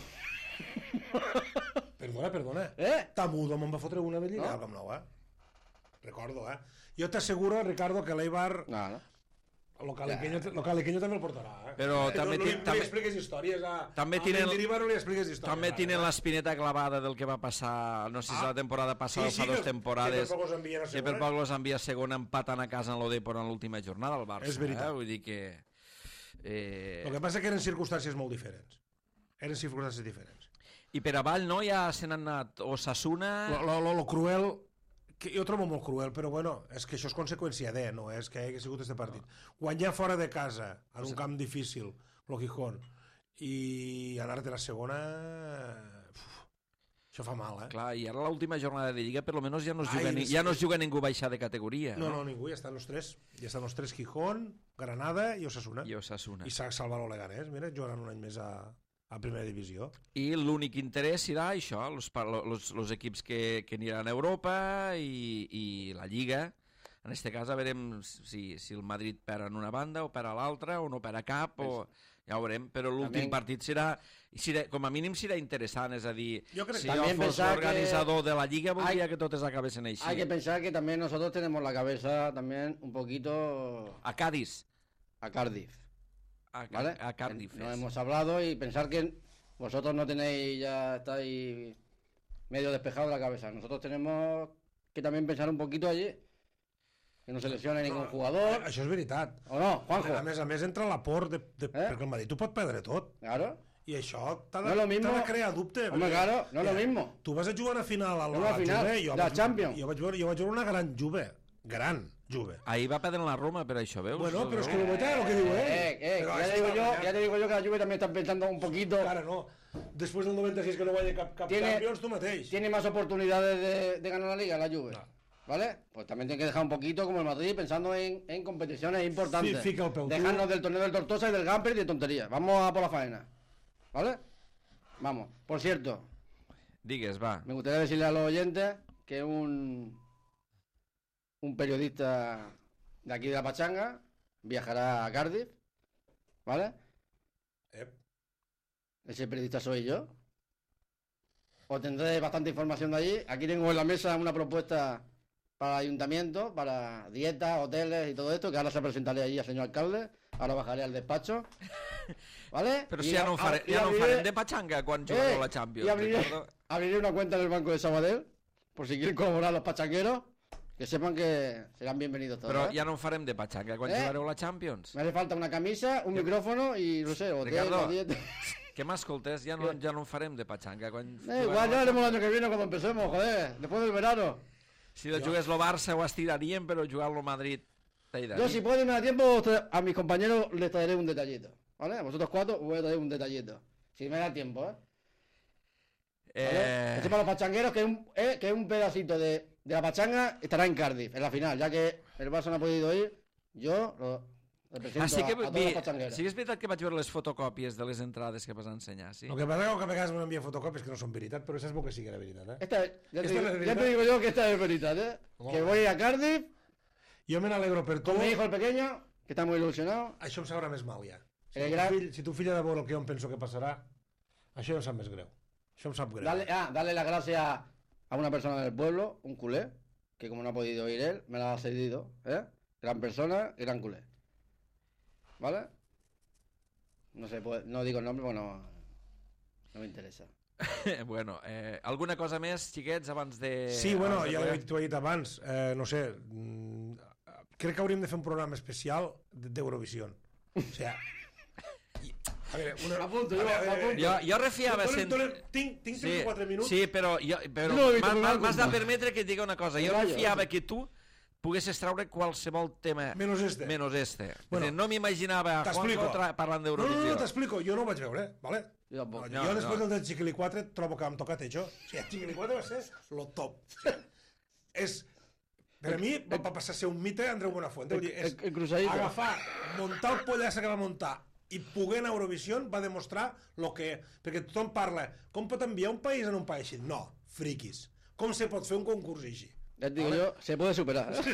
Perdona, perdona. Eh? Tamudo me'n va fotre una bellina No? al Camp Nou, eh? Recordo, eh? Jo t'asseguro, Ricardo, que l'Eibar... No, no. El Caliqueño, el Caliqueño també el portarà, eh? Però no, també no, ti- li, no també- li expliques històries a... també a tenen- Mendilibar no li expliques històries. també ara, tenen eh? l'espineta clavada del que va passar, no sé si Ah. la temporada passada Sí, o sí, fa dues que- temporades, que per poc els envien a que per segona. poc los envia a segona empatant a casa en l'Odepor en l'última jornada al Barça. És veritat. Eh? Vull dir que... Eh... El que passa que eren circumstàncies molt diferents. Eren circumstàncies diferents. I per avall, no? Ja se n'han anat Osasuna... Lo, lo, lo, lo cruel, que jo trobo molt cruel, però bueno, és que això és conseqüència de, no és que hagi sigut este partit. Guanyar fora de casa, en un camp difícil, lo Gijón, i anar-te a la segona... Uf, això fa mal, eh? Clar, i ara l'última jornada de Lliga per lo menos ja no es juga, Ai, ni, és- ja no es juga ningú baixar de categoria. No, no, ningú, ja estan els tres. Ja estan els tres, Gijón, Granada i Osasuna. I Osasuna. I s'ha salvat el Leganés, mira, jugaran un any més a, a primera divisió. I l'únic interès serà això, los, los, los equips que, que aniran a Europa i, i la Lliga. En aquest cas, a veurem si, si el Madrid perd en una banda o perd a l'altra, o no perd a cap, o... ja ho veurem, però l'últim També- partit serà, serà, com a mínim serà interessant, és a dir, Jo crec- si jo També fos pensar l'organitzador de la Lliga, voldria Hay- que totes acabessin així. Hay que pensar que también nosotros tenemos la cabeza también un poquito A Cádiz. a Cardiff. A, ¿Vale? a Cardiff. No és. hemos hablado y pensar que vosotros no tenéis, ya estáis medio despejados de la cabeza. Nosotros tenemos que también pensar un poquito allí. Que no se lesione ningún jugador. Això és veritat. ¿O no, Juanjo? A més a més entra l'aport, de, de, Eh? perquè el Madrid ho pot perdre tot. Claro. I això t'ha No de, es lo mismo. t'ha de crear dubte. Hombre, perquè- claro, no es lo Ja, mismo. Tu vas a jugar una final a la, Una a la final Juve, jo de la vaig, Champions. Jo vaig, veure, jo vaig veure una gran Juve. Gran Juve. Ahir va perdre la Roma per això, veus? Bueno, però és que lo veig el que diu ell. Eh, eh, Però ya, això te digo està yo, guanyant. ya te digo yo que la Juve también está pensando un poquito. Encara no. Després del noventa sis que no guanya cap, cap Tiene- Champions, tu mateix. Tiene más oportunidades de, de ganar la liga la Juve. ¿Vale? Pues también tiene que dejar un poquito como el Madrid pensando en, en competiciones importantes. Sí, fica el peu. Dejarnos del torneo del Tortosa y del Gamper y de tonterías. Vamos a por la faena. ¿Vale? Vamos. Por cierto, Digues, va. me gustaría decirle a los oyentes que un, un periodista de aquí de la Pachanga viajará a Cardiff. ¿Vale? Ep. Ese periodista soy yo. Os tendré bastante información de allí. Aquí tengo en la mesa una propuesta para el ayuntamiento, para dietas, hoteles y todo esto, que ahora se presentaré allí al señor alcalde. Ahora bajaré al despacho. ¿Vale? Però Y si ja no, a- fare, y ja no abriré- farem de pachanga quan jugueu Eh, a la Champions. y abriré, Ricardo. abriré una cuenta en el Banco de Sabadell, por si quieren colaborar los pachangueros, que sepan que serán bienvenidos todos. Però ¿eh? ja no en farem de pachanga quan Eh? jugareu a la Champions. Me hace falta una camisa, un micrófono y, no sé, hotel, Ricardo, la dieta. Que m'escoltes? Ja no, ja no en farem de pachanga quan Eh, jugareu igual a ya la haremos el año que viene cuando empecemos, joder, después del verano. Si lo jugués el Barça ho estiraríem, però jugar-lo Madrid... Yo, si puedo y me da tiempo, a mis compañeros les traeré un detallito. ¿Vale? A vosotros cuatro os voy a traer un detallito. Si me da tiempo, ¿eh? ¿Vale? Eh... Este para los pachangueros, que es un, eh, que es un pedacito de, de la pachanga, estará en Cardiff, en la final. Ya que el Barça no ha podido ir, yo lo represento Ah, sí que, a, a todos vi, los pachangueros. sí que és veritat que vaig veure les fotocòpies de les entrades que vas ensenyar, sí? El que passa és que a vegades m'envien fotocòpies que no són veritat, però això és bo que sí que era veritat, eh? Esta, ya, te, ¿Esta digo, es la ya verdad? te digo yo que esta es verdad, ¿eh? Oh. Que voy a Cardiff Jo me n'alegro per tu. con mi hijo el pequeño, que está muy ilusionado. Això em sabrà més mal, ja. Si, El tu gran- fill, si tu fill ha de veure el que jo em penso que passarà, això ja em sap més greu. Això em sap greu. Darle, ah, darle las gracias a una persona del pueblo, un culé, que como no ha podido ir él, me la ha cedido, ¿eh? Gran persona y gran culé. ¿Vale? No sé, pues, no digo el nombre porque no, no me interesa. bueno, eh, alguna cosa més, xiquets, abans de... Sí, bueno, abans de ja poder- ho he- t'ho he dit abans, eh, no sé, mm, crec que hauríem de fer un programa especial de- d'Eurovisió. O sigui, i- a veure, una... M'apunto, jo, a veure, a veure, m'apunto. Jo, jo refiava... Donem- sent- donem- tinc tinc tres o quatre minuts. Sí, però, jo, però No, Víctor, m'has- no, m'has no, m'has de no. permetre que et digui una cosa. Jo Vaya, refiava vaya. que tu poguessis treure qualsevol tema Menos este. menos este. Bueno, Bueno, no m'imaginava a t'explico. Juanjo tra- parlant No, no, d'Eurovisió. no, t'explico, jo no ho vaig veure, eh? ¿vale? Jo tampoc. No, No, jo després no. del del Chiquili quatre trobo que em toca techo. O sigui, el Chiquili quatre va ser lo top. O sigui, és... Per a mi va, va passar a ser un mite Andreu Buenafuente. Vull dir, és El- el cruzadito. agafar, muntar el pollasso que va muntar i poder anar a Eurovisió va demostrar lo que... Perquè tothom parla, com pot enviar un país en un país així? No, friquis. Com se pot fer un concurs així? Ya te digo yo, se puede superar. ¿eh?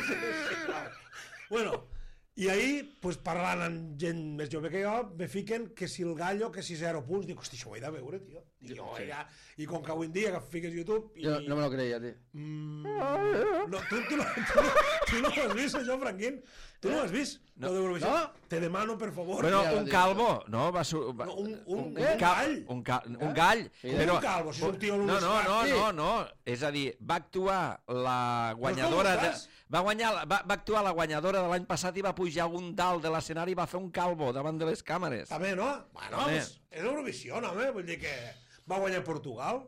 Bueno, i ahir, pues, parlant amb gent més jove que jo, me fiquen que si el gallo, que si zero punts. Dic, hosti, això ho he de veure, tio. Dic, jo, ja... I com que avui en dia que fiques YouTube... I... Yo no me lo creía, tío. Mm, no, tu, tu, no, tu, no, tu no ho has vist, això, Franquín? Tu no ho has vist? No. No. d'Eurovisió? No. Te demano, per favor. Bueno, Ja, un ja, calvo, no? Va, su, va, No, un- un- un, un cal- gall. Un, ca, un gall. Sí, però, un calvo, si és un tio en un no, no, no, estat. no, no. És a dir, va actuar la guanyadora... De, estàs? va, guanyar, va, va actuar la guanyadora de l'any passat i va pujar a un dalt de l'escenari i va fer un calvo davant de les càmeres. També, no? Bueno, També. pues, és Eurovisió, home. Vull dir que va guanyar Portugal.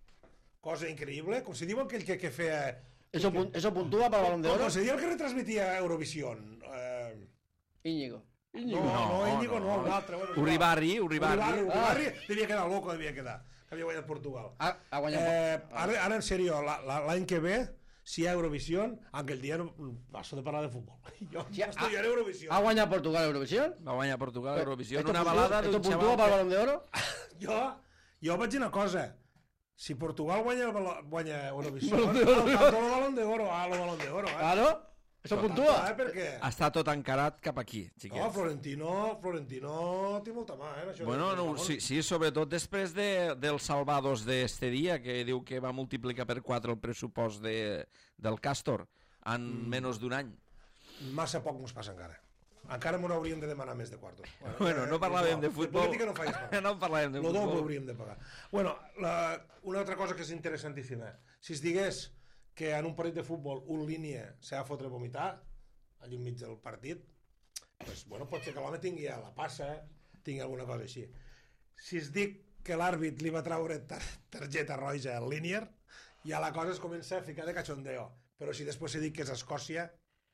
Cosa increïble. Com si diu aquell que, que feia... Eso, pun- eso puntúa para el Balón de Com, Oro. com se diu el que retransmitia Eurovisió. Eh... Íñigo. No, no, Íñigo no, un altre. Bueno, Uribarri, Uribarri. Uribarri. Uribarri devia quedar loco, devia quedar. Que havia guanyat Portugal. Ha, ha guanyat... Eh, ara, ara, en sèrio, la- la- l'any que ve, si hi ha Eurovisió, aquell dia no, passo de parlar de futbol. Jo Sí, no estudiaré ha- Eurovisió. ¿Ha guanyat Portugal Eurovisión? Va guanyar Portugal a Eurovisió en ¿Esto una puntúa- balada ¿Esto d'un puntúa xaval para el que... Balón de Oro? Jo, jo vaig dir una cosa. Si Portugal guanya, el balo- guanya Eurovisió, Balón al de Oro. tanto lo Balón de Oro, a lo Balón de Oro, eh? Claro. Eso Tanto, puntúa. eh, perquè... Està tot encarat cap aquí, No, xiquets. Florentino, Florentino té molta mà, eh? en Això Bueno, de- no, sí, sí, sobretot després de, dels salvados d'este dia, que diu que va multiplicar per quatre el pressupost de, del Castor en mm. menys d'un any. Massa poc mos passa encara. Encara m'ho hauríem de demanar més de quartos. Bueno, no parlàvem de futbol. política no falles pagar. No parlàvem de Lo doble futbol. hauríem de pagar. Bueno, la, una altra cosa que és interessantíssima. Si es digués que en un partit de futbol un línia s'ha de fotre a vomitar, allà enmig del partit, pues, bueno, pot ser que l'home tingui a la passa, tingui alguna cosa així. Si es dic que l'àrbit li va traure tar targeta roja al línier, ja la cosa es comença a ficar de cachondeo. Però si després se dic que és Escòcia,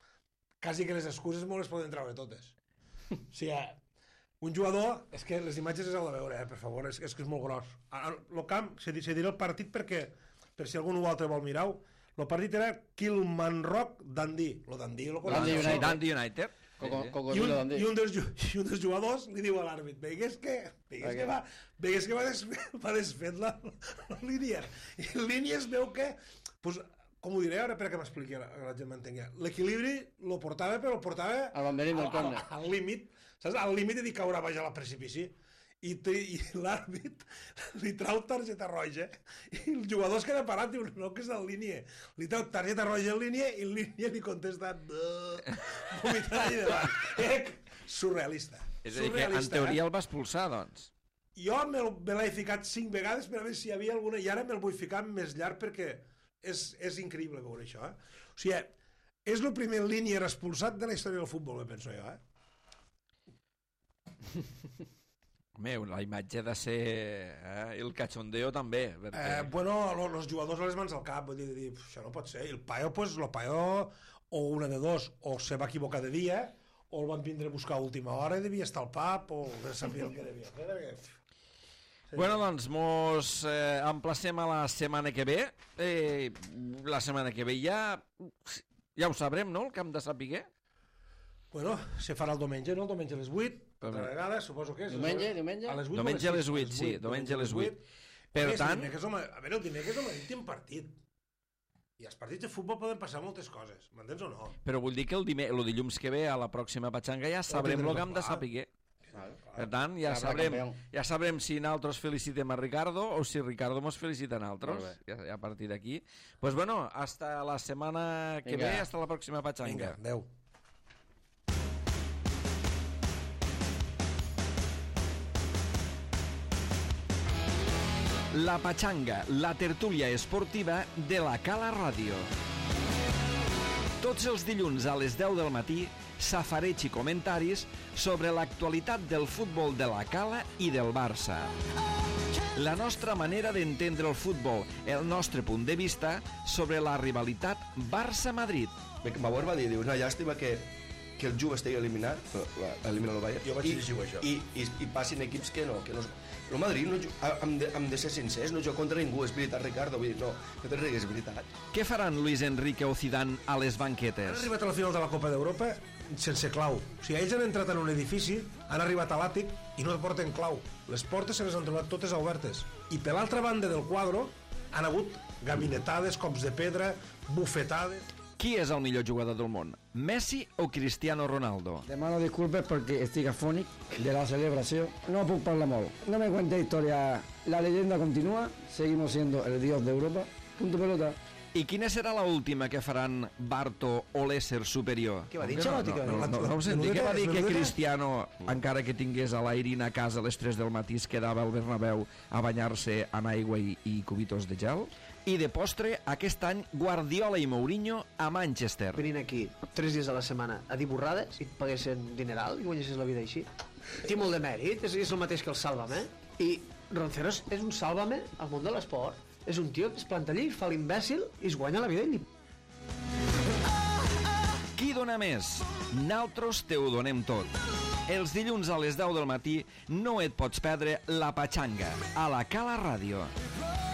quasi que les excuses me les poden treure totes. O sigui, un jugador, és que les imatges és el de veure, eh, per favor, és, és que és molt gros. El camp, se, se dirà el partit perquè, per si algun altre vol mirar-ho, el partit era Kilmanrock Dundee. Lo Dundee, lo Dundee coneixes. United. Dundee United. Coco, Sí, sí. I un, Cocodrilo Dundee. i, un dels, ju- I un dels jugadors li diu a l'àrbit, veigues que, veigues que, va, veigues que va, desfer, va desfet la, la línia. I el línia es veu que, pues, com ho diré ara perquè m'expliqui la, la gent m'entengui, l'equilibri lo portava, però el portava Al banderín del al- córner. al límit, saps? Al límit de dir caure baix al precipici. I, té, i l'àrbit li trau targeta roja i el jugador es queda parat i diu, no, que és en línia. Li trau targeta roja en línia i en línia li contesta vomitant allà davant. Eh? Surrealista. És a dir, que en Surrealista, teoria eh? el va expulsar, doncs. Jo me, me l'he ficat cinc vegades per a veure si hi havia alguna, i ara me'l vull ficar més llarg perquè és, és increïble veure això. Eh? O sigui, és el primer línier expulsat de la història del futbol, me penso jo. Eh? Home, la imatge de ser... Eh? El cachondeo també. Perquè... Eh, bueno, lo- los jugadors a les mans al cap, vull dir, dir, això no pot ser. I el paio, pues, lo paio, o una de dos, o se va equivocar de dia, o el van vindre a buscar a última hora i devia estar al pub, o no sabia el que devia fer. Perquè... Bueno, doncs, mos eh, emplacem a la setmana que ve. Eh, la setmana que ve ja... Ja ho sabrem, no?, el camp de Sapiguer. Bueno, se farà el diumenge, no? El diumenge a les vuit, altra vegada, suposo que és. Diumenge, diumenge? A les vuit o Diumenge a les sis? vuit, sí, diumenge a les vuit. Per Per tant... tant... A veure, el dimecres al Madrid té un partit. I els partits de futbol poden passar moltes coses, m'entens o no? Però vull dir que el, dime... el dilluns que ve a la pròxima Patxanga ja sabrem tindrem el camp de clar. Sapiguer. Claro. Per tant, ja Sabrà sabrem, campió. ja sabrem si nosaltres felicitem a Ricardo o si Ricardo mos felicita a nosaltres. Molt Ja, ja a partir d'aquí. Pues bueno, hasta la setmana que Vinga. ve, hasta la pròxima Patxanga. Vinga, adeu. La Patxanga, la tertúlia esportiva de la Cala Ràdio. Tots els dilluns a les deu del matí, safareig i comentaris sobre l'actualitat del futbol de la Cala i del Barça. La nostra manera d'entendre el futbol, el nostre punt de vista sobre la rivalitat Barça-Madrid. Mavor va dir, diu, una llàstima que, que el Juve estigui eliminat, elimina el Bayern, Jo vaig i, llegir això. i, i, i passin equips que no, que no... El Madrid, no, ju- hem, de, hem de ser sincers, no juga contra ningú, és veritat, Ricardo, vull dir, no, no te rigues, és veritat. Què faran Luis Enrique o Zidane a les Han banquetes? arribat a la final de la Copa d'Europa sense clau. O sigui, ells han entrat en un edifici, han arribat a l'àtic i no porten clau. Les portes se les han trobat totes obertes. I per l'altra banda del quadre han hagut gabinetades, cops de pedra, bufetades... Qui és el millor jugador del món? Messi o Cristiano Ronaldo? Demano disculpes perquè estic afònic de la celebració. No puc parlar molt. No me cuente historia. La leyenda continúa. Seguimos siendo el dios de Europa. Punto pelota. I quina serà la última que faran Barto o l'ésser superior? Què va dir, Xalotti? No, no, no, no ho senti, què va dir que Cristiano, encara que tingués a l'Airin a casa a les tres del matí, es quedava al Bernabéu a banyar-se en aigua i, i cubitos de gel? I de postre, aquest any, Guardiola i Mourinho a Manchester. Venint aquí tres dies a la setmana a dir borrades i et paguessin dineral i guanyessis la vida així. Té molt de mèrit, és, és el mateix que el Sálvame. I Ronceros és un Sálvame al món de l'esport. És un tio que es planta allí, fa l'imbècil i es guanya la vida i li... Qui dona més? Naltros te ho donem tot. Els dilluns a les deu del matí no et pots perdre la Patxanga a la Cala Ràdio.